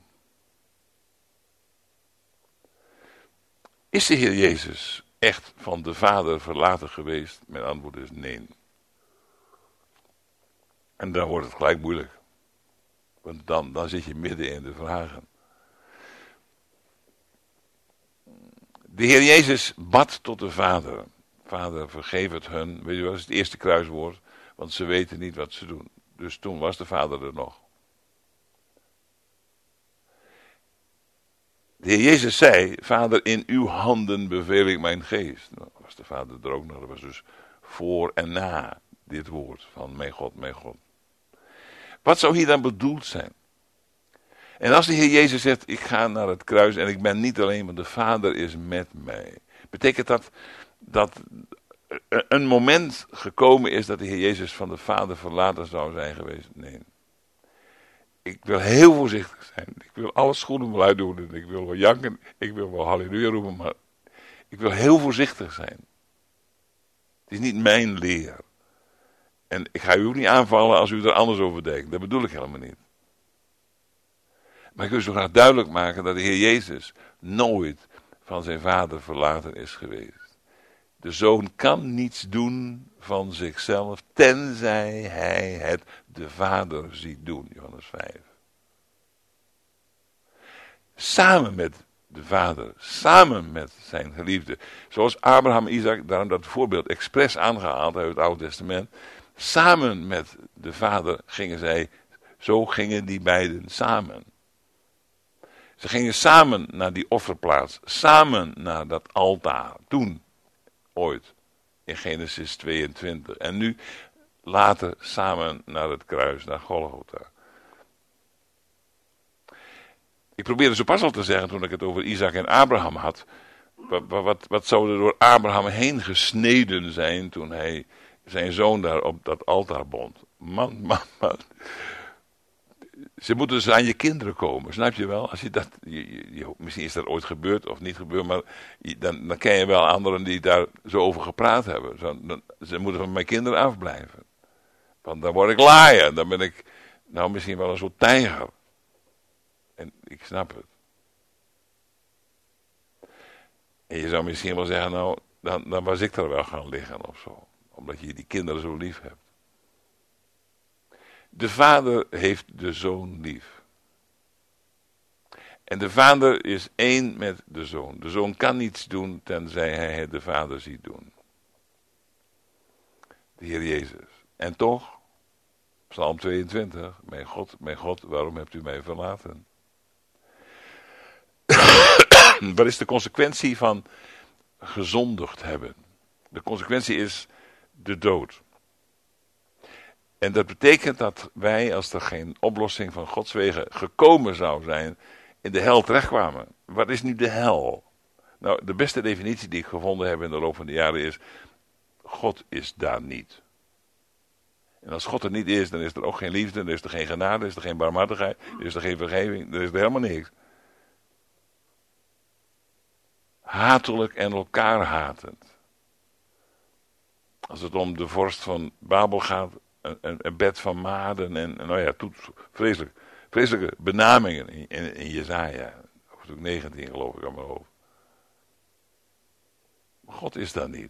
Is de Heer Jezus echt van de Vader verlaten geweest? Mijn antwoord is nee. En dan wordt het gelijk moeilijk. Want dan, dan zit je midden in de vragen. De Heer Jezus bad tot de Vader. Vader, vergeef het hun. Weet je wat is het eerste kruiswoord? Want ze weten niet wat ze doen. Dus toen was de Vader er nog. De Heer Jezus zei, Vader, in uw handen beveel ik mijn geest. Nou, was de Vader er ook nog. Dat was dus voor en na dit woord van mijn God, mijn God. Wat zou hier dan bedoeld zijn? En als de Heer Jezus zegt, ik ga naar het kruis en ik ben niet alleen, want de Vader is met mij. Betekent dat dat een moment gekomen is dat de Heer Jezus van de Vader verlaten zou zijn geweest? Nee. Ik wil heel voorzichtig zijn. Ik wil alle schoenen wel uitdoen. En ik wil wel janken. Ik wil wel halleluja roepen. Maar ik wil heel voorzichtig zijn. Het is niet mijn leer. En ik ga u ook niet aanvallen als u er anders over denkt. Dat bedoel ik helemaal niet. Maar ik wil zo graag duidelijk maken dat de Heer Jezus nooit van zijn vader verlaten is geweest. De zoon kan niets doen van zichzelf, tenzij hij het de vader ziet doen, Johannes vijf. Samen met de vader, samen met zijn geliefde. Zoals Abraham en Isaac, daarom dat voorbeeld expres aangehaald uit het Oude Testament. Samen met de vader gingen zij, zo gingen die beiden samen. Ze gingen samen naar die offerplaats, samen naar dat altaar, toen, ooit, in Genesis tweeëntwintig. En nu, later, samen naar het kruis, naar Golgotha. Ik probeerde zo pas al te zeggen, toen ik het over Isaac en Abraham had, wat, wat, wat zou er door Abraham heen gesneden zijn, toen hij zijn zoon daar op dat altaar bond. Man, man, man. Ze moeten dus aan je kinderen komen, snap je wel? Als je dat, je, je, je, misschien is dat ooit gebeurd of niet gebeurd, maar je, dan, dan ken je wel anderen die daar zo over gepraat hebben. Zo, dan, ze moeten van mijn kinderen afblijven. Want dan word ik laaien, dan ben ik nou misschien wel een soort tijger. En ik snap het. En je zou misschien wel zeggen, nou, dan, dan was ik er wel gaan liggen of zo. Omdat je die kinderen zo lief hebt. De vader heeft de zoon lief. En de vader is één met de zoon. De zoon kan niets doen tenzij hij het de vader ziet doen. De Heer Jezus. En toch, Psalm tweeëntwintig, mijn God, mijn God, waarom hebt u mij verlaten? Wat is de consequentie van gezondigd hebben? De consequentie is de dood. En dat betekent dat wij, als er geen oplossing van Gods wegen gekomen zou zijn, in de hel terechtkwamen. Wat is nu de hel? Nou, de beste definitie die ik gevonden heb in de loop van de jaren is, God is daar niet. En als God er niet is, dan is er ook geen liefde, dan is er geen genade, dan is er geen barmhartigheid, dan is er geen vergeving, dan is er helemaal niks. Hatelijk en elkaar hatend. Als het om de vorst van Babel gaat, een, een, een bed van maden en, en nou ja, toet, vreselijk, vreselijke benamingen in, in, in Jesaja. Hoofdstuk negentien geloof ik aan mijn hoofd. Maar God is daar niet.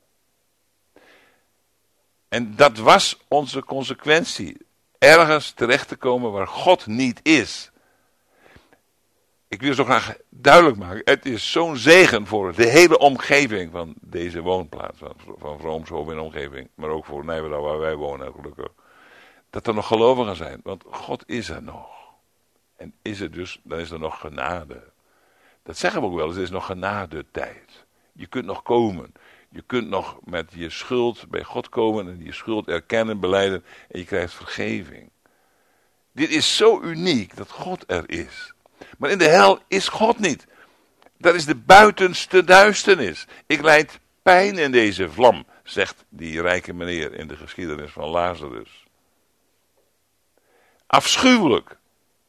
En dat was onze consequentie. Ergens terecht te komen waar God niet is. Ik wil zo graag duidelijk maken. Het is zo'n zegen voor de hele omgeving van deze woonplaats. Van, van Vroomshoven en omgeving. Maar ook voor Nijverdal waar wij wonen gelukkig. Dat er nog gelovigen zijn. Want God is er nog. En is er dus, dan is er nog genade. Dat zeggen we ook wel eens. Er is nog genade tijd. Je kunt nog komen. Je kunt nog met je schuld bij God komen. En je schuld erkennen, belijden. En je krijgt vergeving. Dit is zo uniek dat God er is. Maar in de hel is God niet. Dat is de buitenste duisternis. Ik lijd pijn in deze vlam, zegt die rijke meneer in de geschiedenis van Lazarus. Afschuwelijk.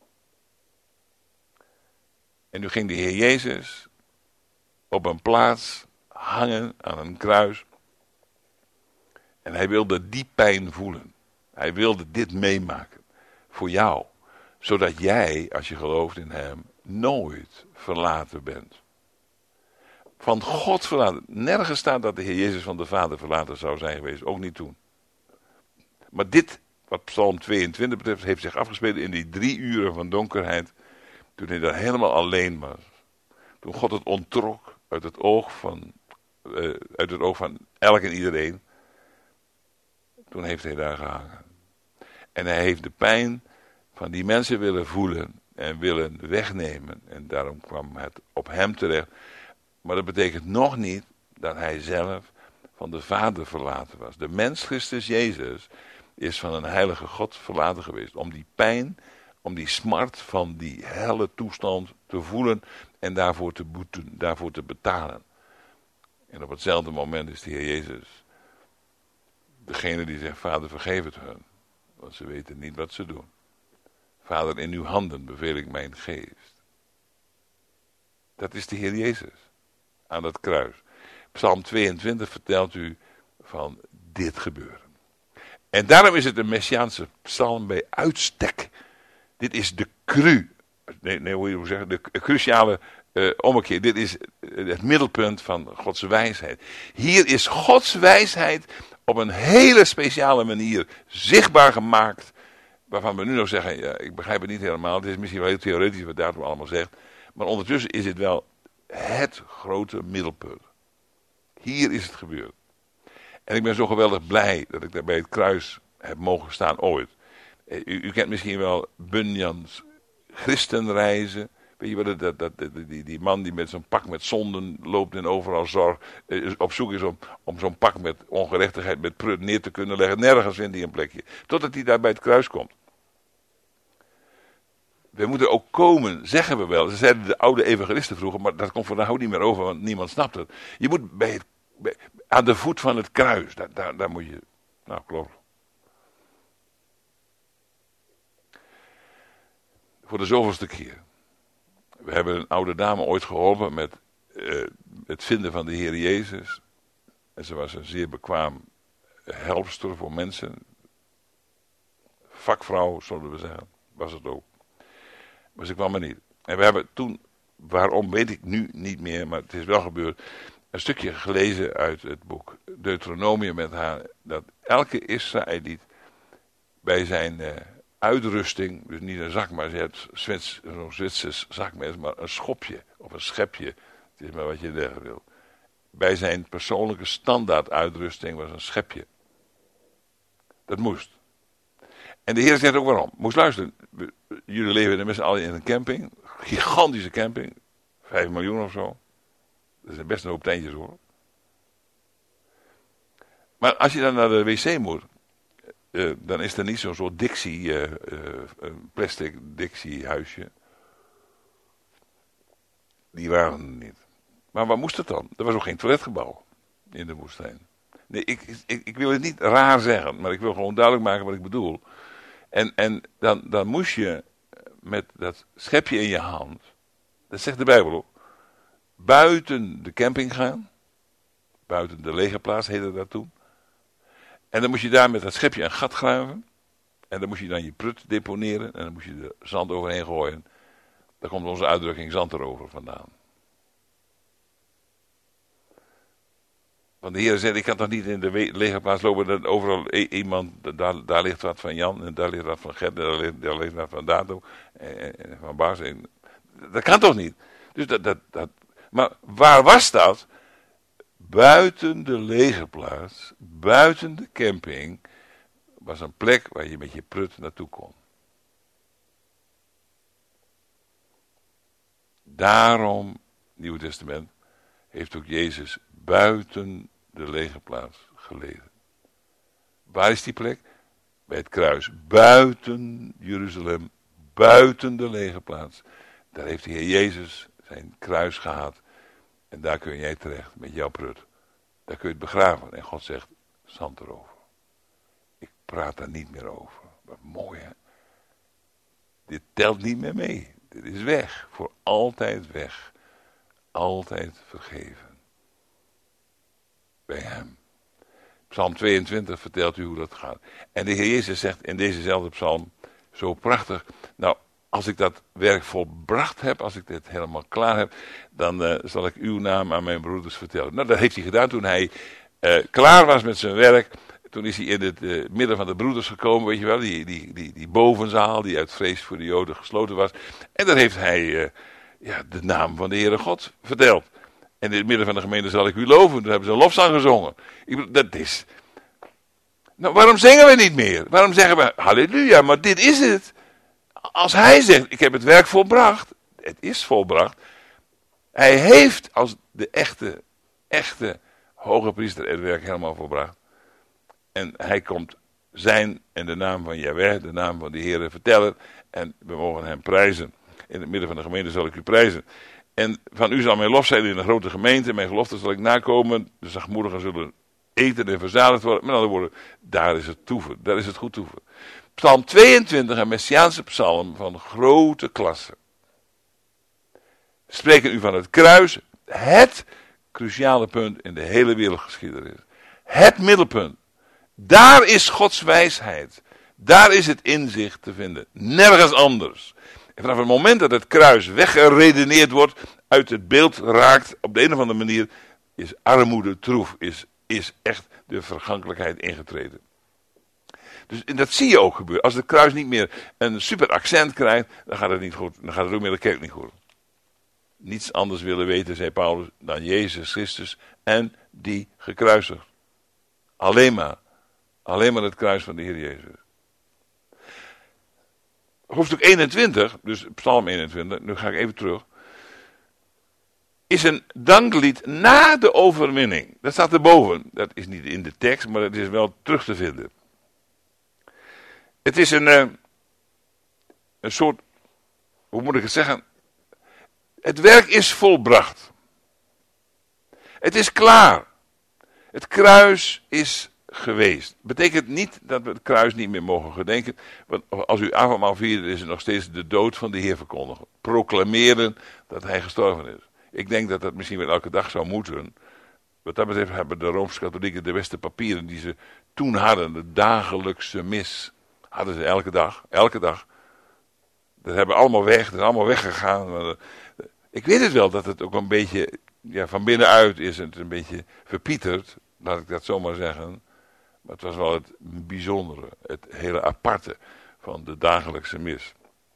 En nu ging de Heer Jezus op een plaats hangen aan een kruis. En hij wilde die pijn voelen. Hij wilde dit meemaken. Voor jou. Zodat jij, als je gelooft in hem, nooit verlaten bent. Van God verlaten. Nergens staat dat de Heer Jezus van de Vader verlaten zou zijn geweest. Ook niet toen. Maar dit, wat Psalm tweeëntwintig betreft, heeft zich afgespeeld in die drie uren van donkerheid. Toen hij daar helemaal alleen was. Toen God het onttrok uit het oog van, uh, uit het oog van elk en iedereen. Toen heeft hij daar gehangen. En hij heeft de pijn van die mensen willen voelen en willen wegnemen. En daarom kwam het op hem terecht. Maar dat betekent nog niet dat hij zelf van de Vader verlaten was. De mens Christus Jezus is van een heilige God verlaten geweest. Om die pijn, om die smart van die helle toestand te voelen en daarvoor te boeten, daarvoor te betalen. En op hetzelfde moment is de Heer Jezus degene die zegt, Vader vergeef het hun. Want ze weten niet wat ze doen. Vader, in uw handen beveel ik mijn geest. Dat is de Heer Jezus. Aan dat kruis. Psalm tweeëntwintig vertelt u van dit gebeuren. En daarom is het een Messiaanse psalm bij uitstek. Dit is de cru nee, nee hoe je moet zeggen, de cruciale uh, ommekeer. Dit is het middelpunt van Gods wijsheid. Hier is Gods wijsheid op een hele speciale manier zichtbaar gemaakt, waarvan we nu nog zeggen, ja, ik begrijp het niet helemaal, het is misschien wel heel theoretisch wat daartoe allemaal zegt, maar ondertussen is dit wel het grote middelpunt. Hier is het gebeurd. En ik ben zo geweldig blij dat ik daar bij het kruis heb mogen staan ooit. U, u kent misschien wel Bunyan's Christenreizen. Weet je wel, dat, dat, dat, die, die man die met zo'n pak met zonden loopt en overal zorg, eh, op zoek is om, om zo'n pak met ongerechtigheid, met prut neer te kunnen leggen. Nergens vindt hij een plekje. Totdat hij daar bij het kruis komt. We moeten ook komen, zeggen we wel. Ze zeiden de oude evangelisten vroeger, maar dat komt vandaag ook niet meer over, want niemand snapt het. Je moet bij het, bij, aan de voet van het kruis, daar, daar, daar moet je, nou klopt. Voor de zoveelste keer. We hebben een oude dame ooit geholpen met uh, het vinden van de Heer Jezus. En ze was een zeer bekwaam helpster voor mensen. Vakvrouw, zullen we zeggen, was het ook. Maar ze kwam er niet. En we hebben toen, waarom weet ik nu niet meer, maar het is wel gebeurd, een stukje gelezen uit het boek Deuteronomium met haar, dat elke Israëliet bij zijn uh, uitrusting, dus niet een zakmes, je hebt zo'n Zwitsers zakmes, maar een schopje of een schepje, het is maar wat je zeggen wil. Bij zijn persoonlijke standaard uitrusting was een schepje. Dat moest. En de Heer zegt ook waarom. Moest luisteren, jullie leven met z'n allen in een camping, gigantische camping, vijf miljoen of zo. Dat is best een hoop tentjes hoor. Maar als je dan naar de wc moet, uh, dan is er niet zo'n soort Dixie, uh, uh, een plastic Dixie huisje. Die waren er niet. Maar waar moest het dan? Er was ook geen toiletgebouw in de woestijn. Nee, ik, ik, ik wil het niet raar zeggen, maar ik wil gewoon duidelijk maken wat ik bedoel. En, en dan, dan moest je met dat schepje in je hand, dat zegt de Bijbel ook, buiten de camping gaan. Buiten de legerplaats heette dat toen. En dan moest je daar met dat schepje een gat graven. En dan moest je dan je prut deponeren. En dan moest je er zand overheen gooien. Daar komt onze uitdrukking zand erover vandaan. Want de Heer zei, ik kan toch niet in de legerplaats lopen. Dat overal e- iemand, daar, daar ligt wat van Jan. En daar ligt wat van Gert. En daar ligt, daar ligt wat van Dato. En, en van Bas. En, dat kan toch niet? Dus dat, dat, dat. Maar waar was dat? Buiten de legerplaats, buiten de camping, was een plek waar je met je prut naartoe kon. Daarom, Nieuw Testament, heeft ook Jezus buiten de legerplaats geleden. Waar is die plek? Bij het kruis, buiten Jeruzalem, buiten de legerplaats. Daar heeft de Heer Jezus zijn kruis gehad. En daar kun jij terecht met jouw prut. Daar kun je het begraven. En God zegt, zand erover. Ik praat daar niet meer over. Wat mooi hè. Dit telt niet meer mee. Dit is weg. Voor altijd weg. Altijd vergeven. Bij hem. Psalm tweeëntwintig vertelt u hoe dat gaat. En de Heer Jezus zegt in dezezelfde psalm, zo prachtig. Nou, als ik dat werk volbracht heb, als ik dit helemaal klaar heb, dan uh, zal ik uw naam aan mijn broeders vertellen. Nou, dat heeft hij gedaan toen hij uh, klaar was met zijn werk. Toen is hij in het uh, midden van de broeders gekomen, weet je wel, die, die, die, die bovenzaal, die uit vrees voor de Joden gesloten was. En daar heeft hij uh, ja, de naam van de Heere God verteld. En in het midden van de gemeente zal ik u loven. Toen hebben ze een lofzang gezongen. Ik bedoel, dat is... Nou, waarom zingen we niet meer? Waarom zeggen we, halleluja, maar dit is het. Als hij zegt, ik heb het werk volbracht, het is volbracht. Hij heeft als de echte, echte hoge priester het werk helemaal volbracht. En hij komt zijn en de naam van Jahweh, de naam van de Heere vertellen. En we mogen hem prijzen. In het midden van de gemeente zal ik u prijzen. En van u zal mijn lof zijn in een grote gemeente. Mijn gelofte zal ik nakomen. De zachtmoedigen zullen eten en verzadigd worden. Met andere woorden, daar is het toeven. Daar is het goed toeven. Psalm tweeëntwintig, een Messiaanse psalm van grote klasse. Spreken u van het kruis, het cruciale punt in de hele wereldgeschiedenis. Het middelpunt. Daar is Gods wijsheid. Daar is het inzicht te vinden. Nergens anders. En vanaf het moment dat het kruis weggeredeneerd wordt, uit het beeld raakt, op de een of andere manier, is armoede troef, is, is echt de vergankelijkheid ingetreden. Dus en dat zie je ook gebeuren. Als het kruis niet meer een super accent krijgt, dan gaat het niet goed. Dan gaat het ook met de kerk niet goed. Niets anders willen weten, zei Paulus, dan Jezus Christus en die gekruisigd. Alleen maar. Alleen maar het kruis van de Heer Jezus. Hoofdstuk eenentwintig, dus Psalm eenentwintig, nu ga ik even terug. Is een danklied na de overwinning. Dat staat erboven. Dat is niet in de tekst, maar het is wel terug te vinden. Het is een, uh, een soort, hoe moet ik het zeggen? Het werk is volbracht. Het is klaar. Het kruis is geweest. Betekent niet dat we het kruis niet meer mogen gedenken. Want als u avondmaal viert, is het nog steeds de dood van de Heer verkondigen. Proclameren dat hij gestorven is. Ik denk dat dat misschien wel elke dag zou moeten. Wat dat betreft hebben de Rooms-Katholieken de beste papieren die ze toen hadden. De dagelijkse mis. Hadden ze elke dag. Elke dag. Dat hebben we allemaal weg. Dat is allemaal weggegaan. Ik weet het wel dat het ook een beetje, ja, van binnenuit is het een beetje verpieterd. Laat ik dat zomaar zeggen. Maar het was wel het bijzondere. Het hele aparte van de dagelijkse mis.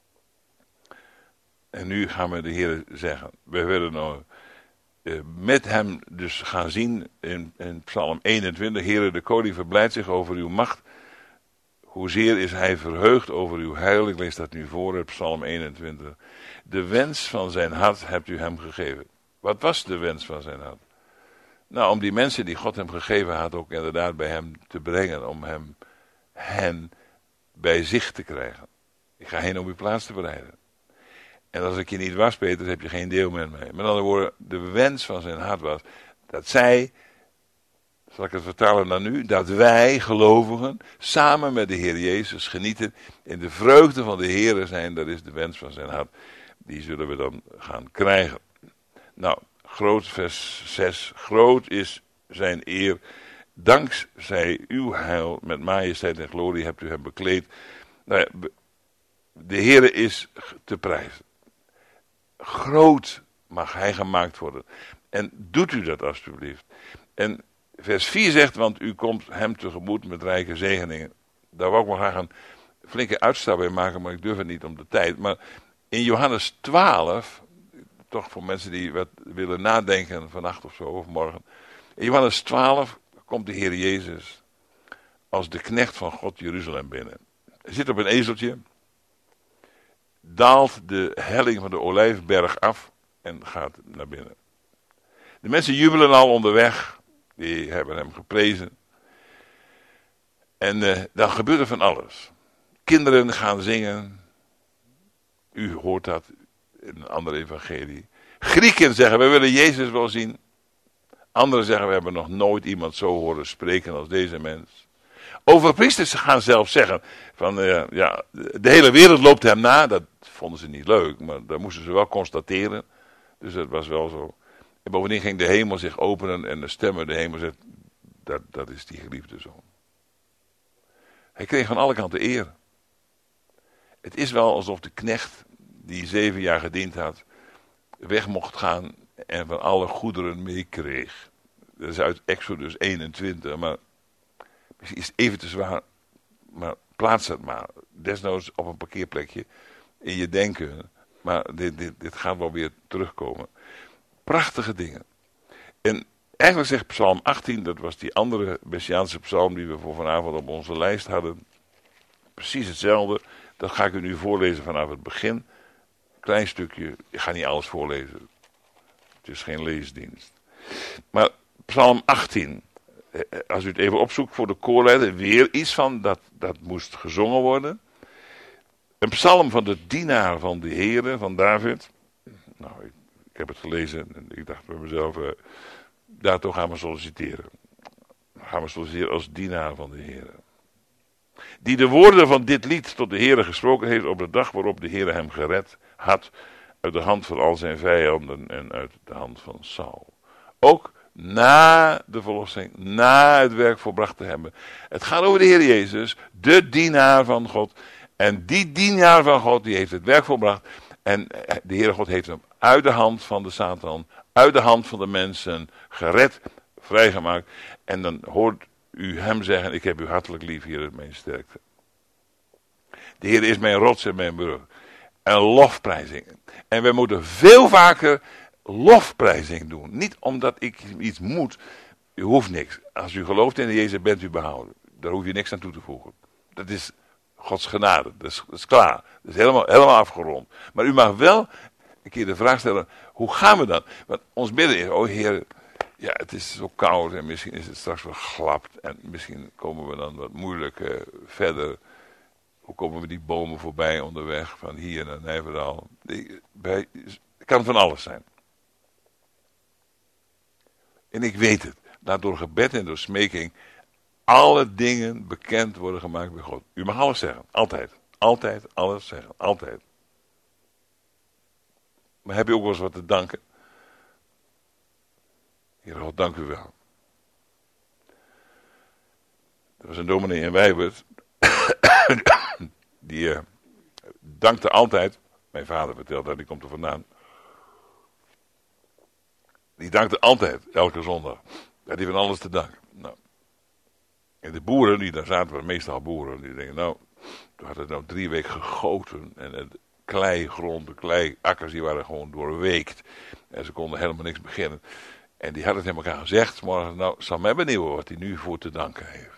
En nu gaan we de Heer zeggen. We willen nou uh, met hem dus gaan zien in, in Psalm eenentwintig. Heere, de koning verblijdt zich over uw macht. Hoezeer is hij verheugd over uw heil. Ik lees dat nu voor uit Psalm eenentwintig. De wens van zijn hart hebt u hem gegeven. Wat was de wens van zijn hart? Nou, om die mensen die God hem gegeven had ook inderdaad bij hem te brengen. Om hem, hen bij zich te krijgen. Ik ga heen om uw plaats te bereiden. En als ik je niet was, Peter, heb je geen deel met mij. Met andere woorden, de wens van zijn hart was dat zij, zal ik het vertalen naar nu, dat wij gelovigen samen met de Heer Jezus genieten in de vreugde van de Heer zijn. Dat is de wens van zijn hart. Die zullen we dan gaan krijgen. Nou, groot vers zes. Groot is zijn eer. Dankzij uw heil met majesteit en glorie hebt u hem bekleed. Nou ja, de Heer is te prijzen. Groot mag hij gemaakt worden. En doet u dat alstublieft. En vers vier zegt, want u komt hem tegemoet met rijke zegeningen. Daar wou ik wel graag een flinke uitstap bij maken, maar ik durf het niet om de tijd. Maar in Johannes twaalf, toch voor mensen die wat willen nadenken vannacht of zo, of morgen. In Johannes twaalf komt de Heer Jezus als de knecht van God Jeruzalem binnen. Hij zit op een ezeltje, daalt de helling van de Olijfberg af en gaat naar binnen. De mensen jubelen al onderweg, die hebben hem geprezen. En uh, dan gebeurt er van alles. Kinderen gaan zingen. U hoort dat in een andere evangelie. Grieken zeggen, we willen Jezus wel zien. Anderen zeggen, we hebben nog nooit iemand zo horen spreken als deze mens. Overpriesters gaan zelfs zeggen, van uh, ja, de hele wereld loopt hem na. Dat vonden ze niet leuk, maar dat moesten ze wel constateren. Dus dat was wel zo. En bovendien ging de hemel zich openen en de stemmen de hemel zegt, dat, dat is die geliefde zoon. Hij kreeg van alle kanten eer. Het is wel alsof de knecht, die zeven jaar gediend had, weg mocht gaan en van alle goederen meekreeg. Dat is uit Exodus eenentwintig, maar misschien is het even te zwaar, maar plaats het maar. Desnoods op een parkeerplekje in je denken, maar dit, dit, dit gaat wel weer terugkomen. Prachtige dingen. En eigenlijk zegt Psalm achttien, dat was die andere Messiaanse psalm die we voor vanavond op onze lijst hadden, precies hetzelfde. Dat ga ik u nu voorlezen vanaf het begin. Klein stukje, ik ga niet alles voorlezen. Het is geen leesdienst. Maar Psalm achttien, als u het even opzoekt voor de koorleider, weer iets van, dat, dat moest gezongen worden. Een psalm van de dienaar van de Heere, van David. Nou, ik, ik heb het gelezen en ik dacht bij mezelf, uh, daartoe gaan we solliciteren. Gaan we solliciteren als dienaar van de Heere. Die de woorden van dit lied tot de Heere gesproken heeft op de dag waarop de Heere hem gered had uit de hand van al zijn vijanden en uit de hand van Saul. Ook na de verlossing, na het werk volbracht te hebben. Het gaat over de Heer Jezus, de dienaar van God. En die dienaar van God, die heeft het werk volbracht. En de Heere God heeft hem uit de hand van de Satan, uit de hand van de mensen, gered, vrijgemaakt. En dan hoort u hem zeggen, ik heb u hartelijk lief, Heer, mijn sterkte. De Heer is mijn rots en mijn brug. En lofprijzing. En we moeten veel vaker lofprijzing doen. Niet omdat ik iets moet. U hoeft niks. Als u gelooft in de Jezus, bent u behouden. Daar hoef je niks aan toe te voegen. Dat is Gods genade. Dat is, dat is klaar. Dat is helemaal, helemaal afgerond. Maar u mag wel een keer de vraag stellen, hoe gaan we dan? Want ons bidden is, oh Heer, ja, het is zo koud en misschien is het straks wel glapt. En misschien komen we dan wat moeilijk uh, verder. Hoe komen we die bomen voorbij onderweg van hier naar Nijverdal? Het kan van alles zijn. En ik weet het. Laat door gebed en door smeking alle dingen bekend worden gemaakt bij God. U mag alles zeggen. Altijd. Altijd alles zeggen. Altijd. Maar heb je ook wel eens wat te danken? Heer God, dank u wel. Er was een dominee in Wijbert. Die uh, dankte altijd. Mijn vader vertelde dat, die komt er vandaan. Die dankte altijd, elke zondag. Dat hij van alles te danken. Nou. En de boeren die daar zaten, waren meestal boeren. Die denken, nou, toen had het nou drie weken gegoten. En het kleigrond, de kleiakkers, die waren gewoon doorweekt. En ze konden helemaal niks beginnen. En die hadden tegen elkaar gezegd, morgen, nou, zal mij benieuwen wat hij nu voor te danken heeft.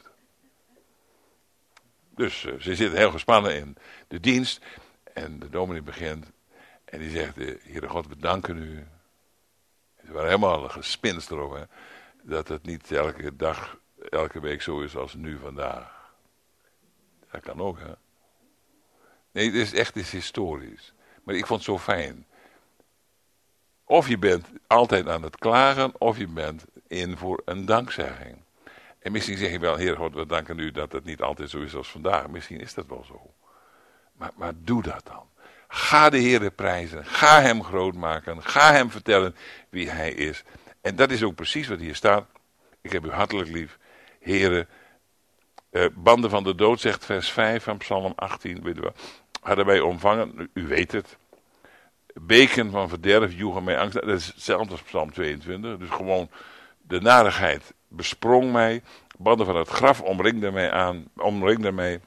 Dus uh, ze zitten heel gespannen in de dienst. En de dominee begint. En die zegt, Heere God, we danken u. Ze waren helemaal gespinst erover. Hè, dat het niet elke dag, elke week zo is als nu vandaag. Dat kan ook, hè. Nee, het is echt het is historisch. Maar ik vond het zo fijn. Of je bent altijd aan het klagen, of je bent in voor een dankzegging. En misschien zeg je wel, Heer God, we danken u dat het niet altijd zo is als vandaag. Misschien is dat wel zo. Maar, maar doe dat dan. Ga de Heer prijzen. Ga hem groot maken. Ga hem vertellen wie hij is. En dat is ook precies wat hier staat. Ik heb u hartelijk lief. Heren, eh, banden van de dood, zegt vers vijf van Psalm achttien. Weet u wel, hadden wij omvangen, u weet het. Beken van verderf joegen mij angst. Dat is hetzelfde als Psalm tweeëntwintig. Dus gewoon de narigheid besprong mij. Banden van het graf omringden mij aan. Omringden mij.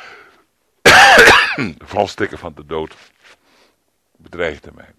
De valstikken van de dood bedreigden mij.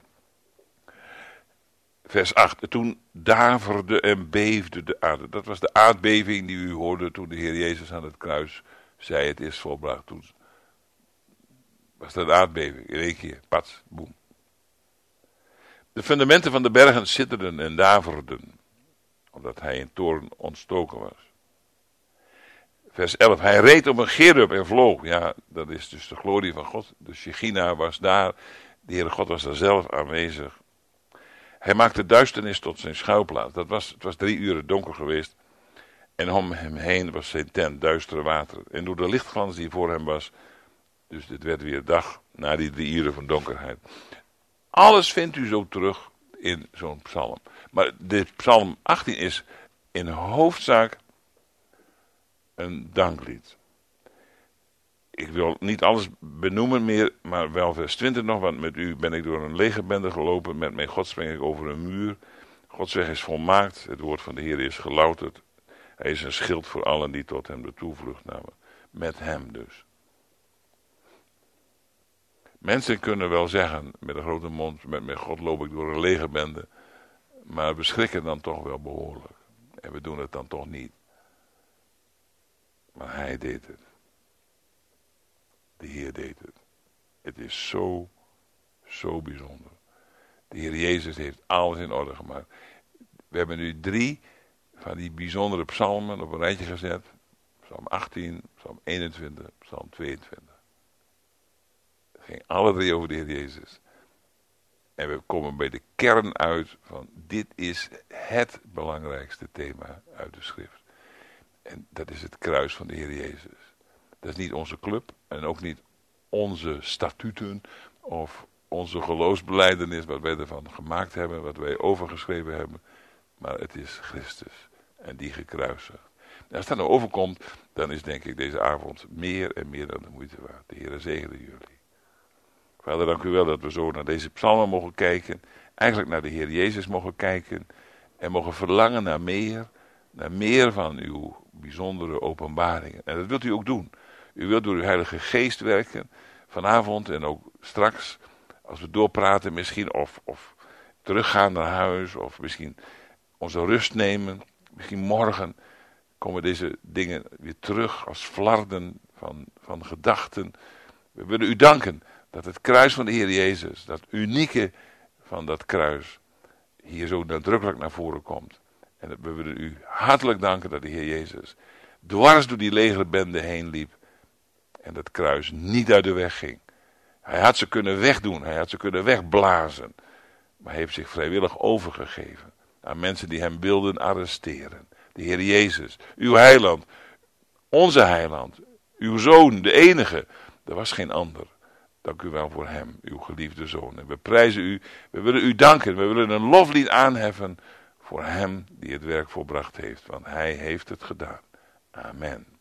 Vers acht. Toen daverde en beefde de aarde. Dat was de aardbeving die u hoorde toen de Heer Jezus aan het kruis zei, het is volbracht. Toen was dat een aardbeving. In één keer. Pats. Boem. De fundamenten van de bergen sidderden en daverden, omdat hij in toorn ontstoken was. Vers elf. Hij reed op een cherub en vloog. Ja, dat is dus de glorie van God. De Shechina was daar. De Heere God was daar zelf aanwezig. Hij maakte duisternis tot zijn schuilplaats. Dat was, het was drie uren donker geweest. En om hem heen was zijn tent, duistere water. En door de lichtglans die voor hem was. Dus dit werd weer dag na die drie uren van donkerheid. Alles vindt u zo terug in zo'n psalm. Maar de psalm achttien is in hoofdzaak een danklied. Ik wil niet alles benoemen meer, maar wel vers twintig nog, want met u ben ik door een legerbende gelopen, met mijn God spring ik over een muur. Gods weg is volmaakt, het woord van de Heer is gelouterd. Hij is een schild voor allen die tot hem de toevlucht namen. Met hem dus. Mensen kunnen wel zeggen, met een grote mond, met mijn God loop ik door een legerbende, maar we schrikken dan toch wel behoorlijk. En we doen het dan toch niet. Maar hij deed het. De Heer deed het. Het is zo, zo bijzonder. De Heer Jezus heeft alles in orde gemaakt. We hebben nu drie van die bijzondere psalmen op een rijtje gezet. Psalm achttien, Psalm eenentwintig, Psalm tweeëntwintig. Het ging alle drie over de Heer Jezus. En we komen bij de kern uit van dit is het belangrijkste thema uit de schrift. En dat is het kruis van de Heer Jezus. Dat is niet onze club en ook niet onze statuten of onze geloofsbelijdenis wat wij ervan gemaakt hebben, wat wij overgeschreven hebben. Maar het is Christus en die gekruisigd. En als dat nou overkomt dan is denk ik deze avond meer en meer dan de moeite waard. De Heer zegene jullie. Vader, dank u wel dat we zo naar deze psalmen mogen kijken. Eigenlijk naar de Heer Jezus mogen kijken. En mogen verlangen naar meer. Naar meer van uw bijzondere openbaringen. En dat wilt u ook doen. U wilt door uw Heilige Geest werken. Vanavond en ook straks. Als we doorpraten misschien. Of, of teruggaan naar huis. Of misschien onze rust nemen. Misschien morgen komen deze dingen weer terug als flarden van, van gedachten. We willen u danken dat het kruis van de Heer Jezus, dat unieke van dat kruis, hier zo nadrukkelijk naar voren komt. En we willen u hartelijk danken dat de Heer Jezus dwars door die legerbende heen liep en dat kruis niet uit de weg ging. Hij had ze kunnen wegdoen, hij had ze kunnen wegblazen, maar hij heeft zich vrijwillig overgegeven aan mensen die hem wilden arresteren. De Heer Jezus, uw heiland, onze heiland, uw zoon, de enige. Er was geen ander. Dank u wel voor hem, uw geliefde zoon. En we prijzen u, we willen u danken, we willen een loflied aanheffen voor hem die het werk volbracht heeft. Want hij heeft het gedaan. Amen.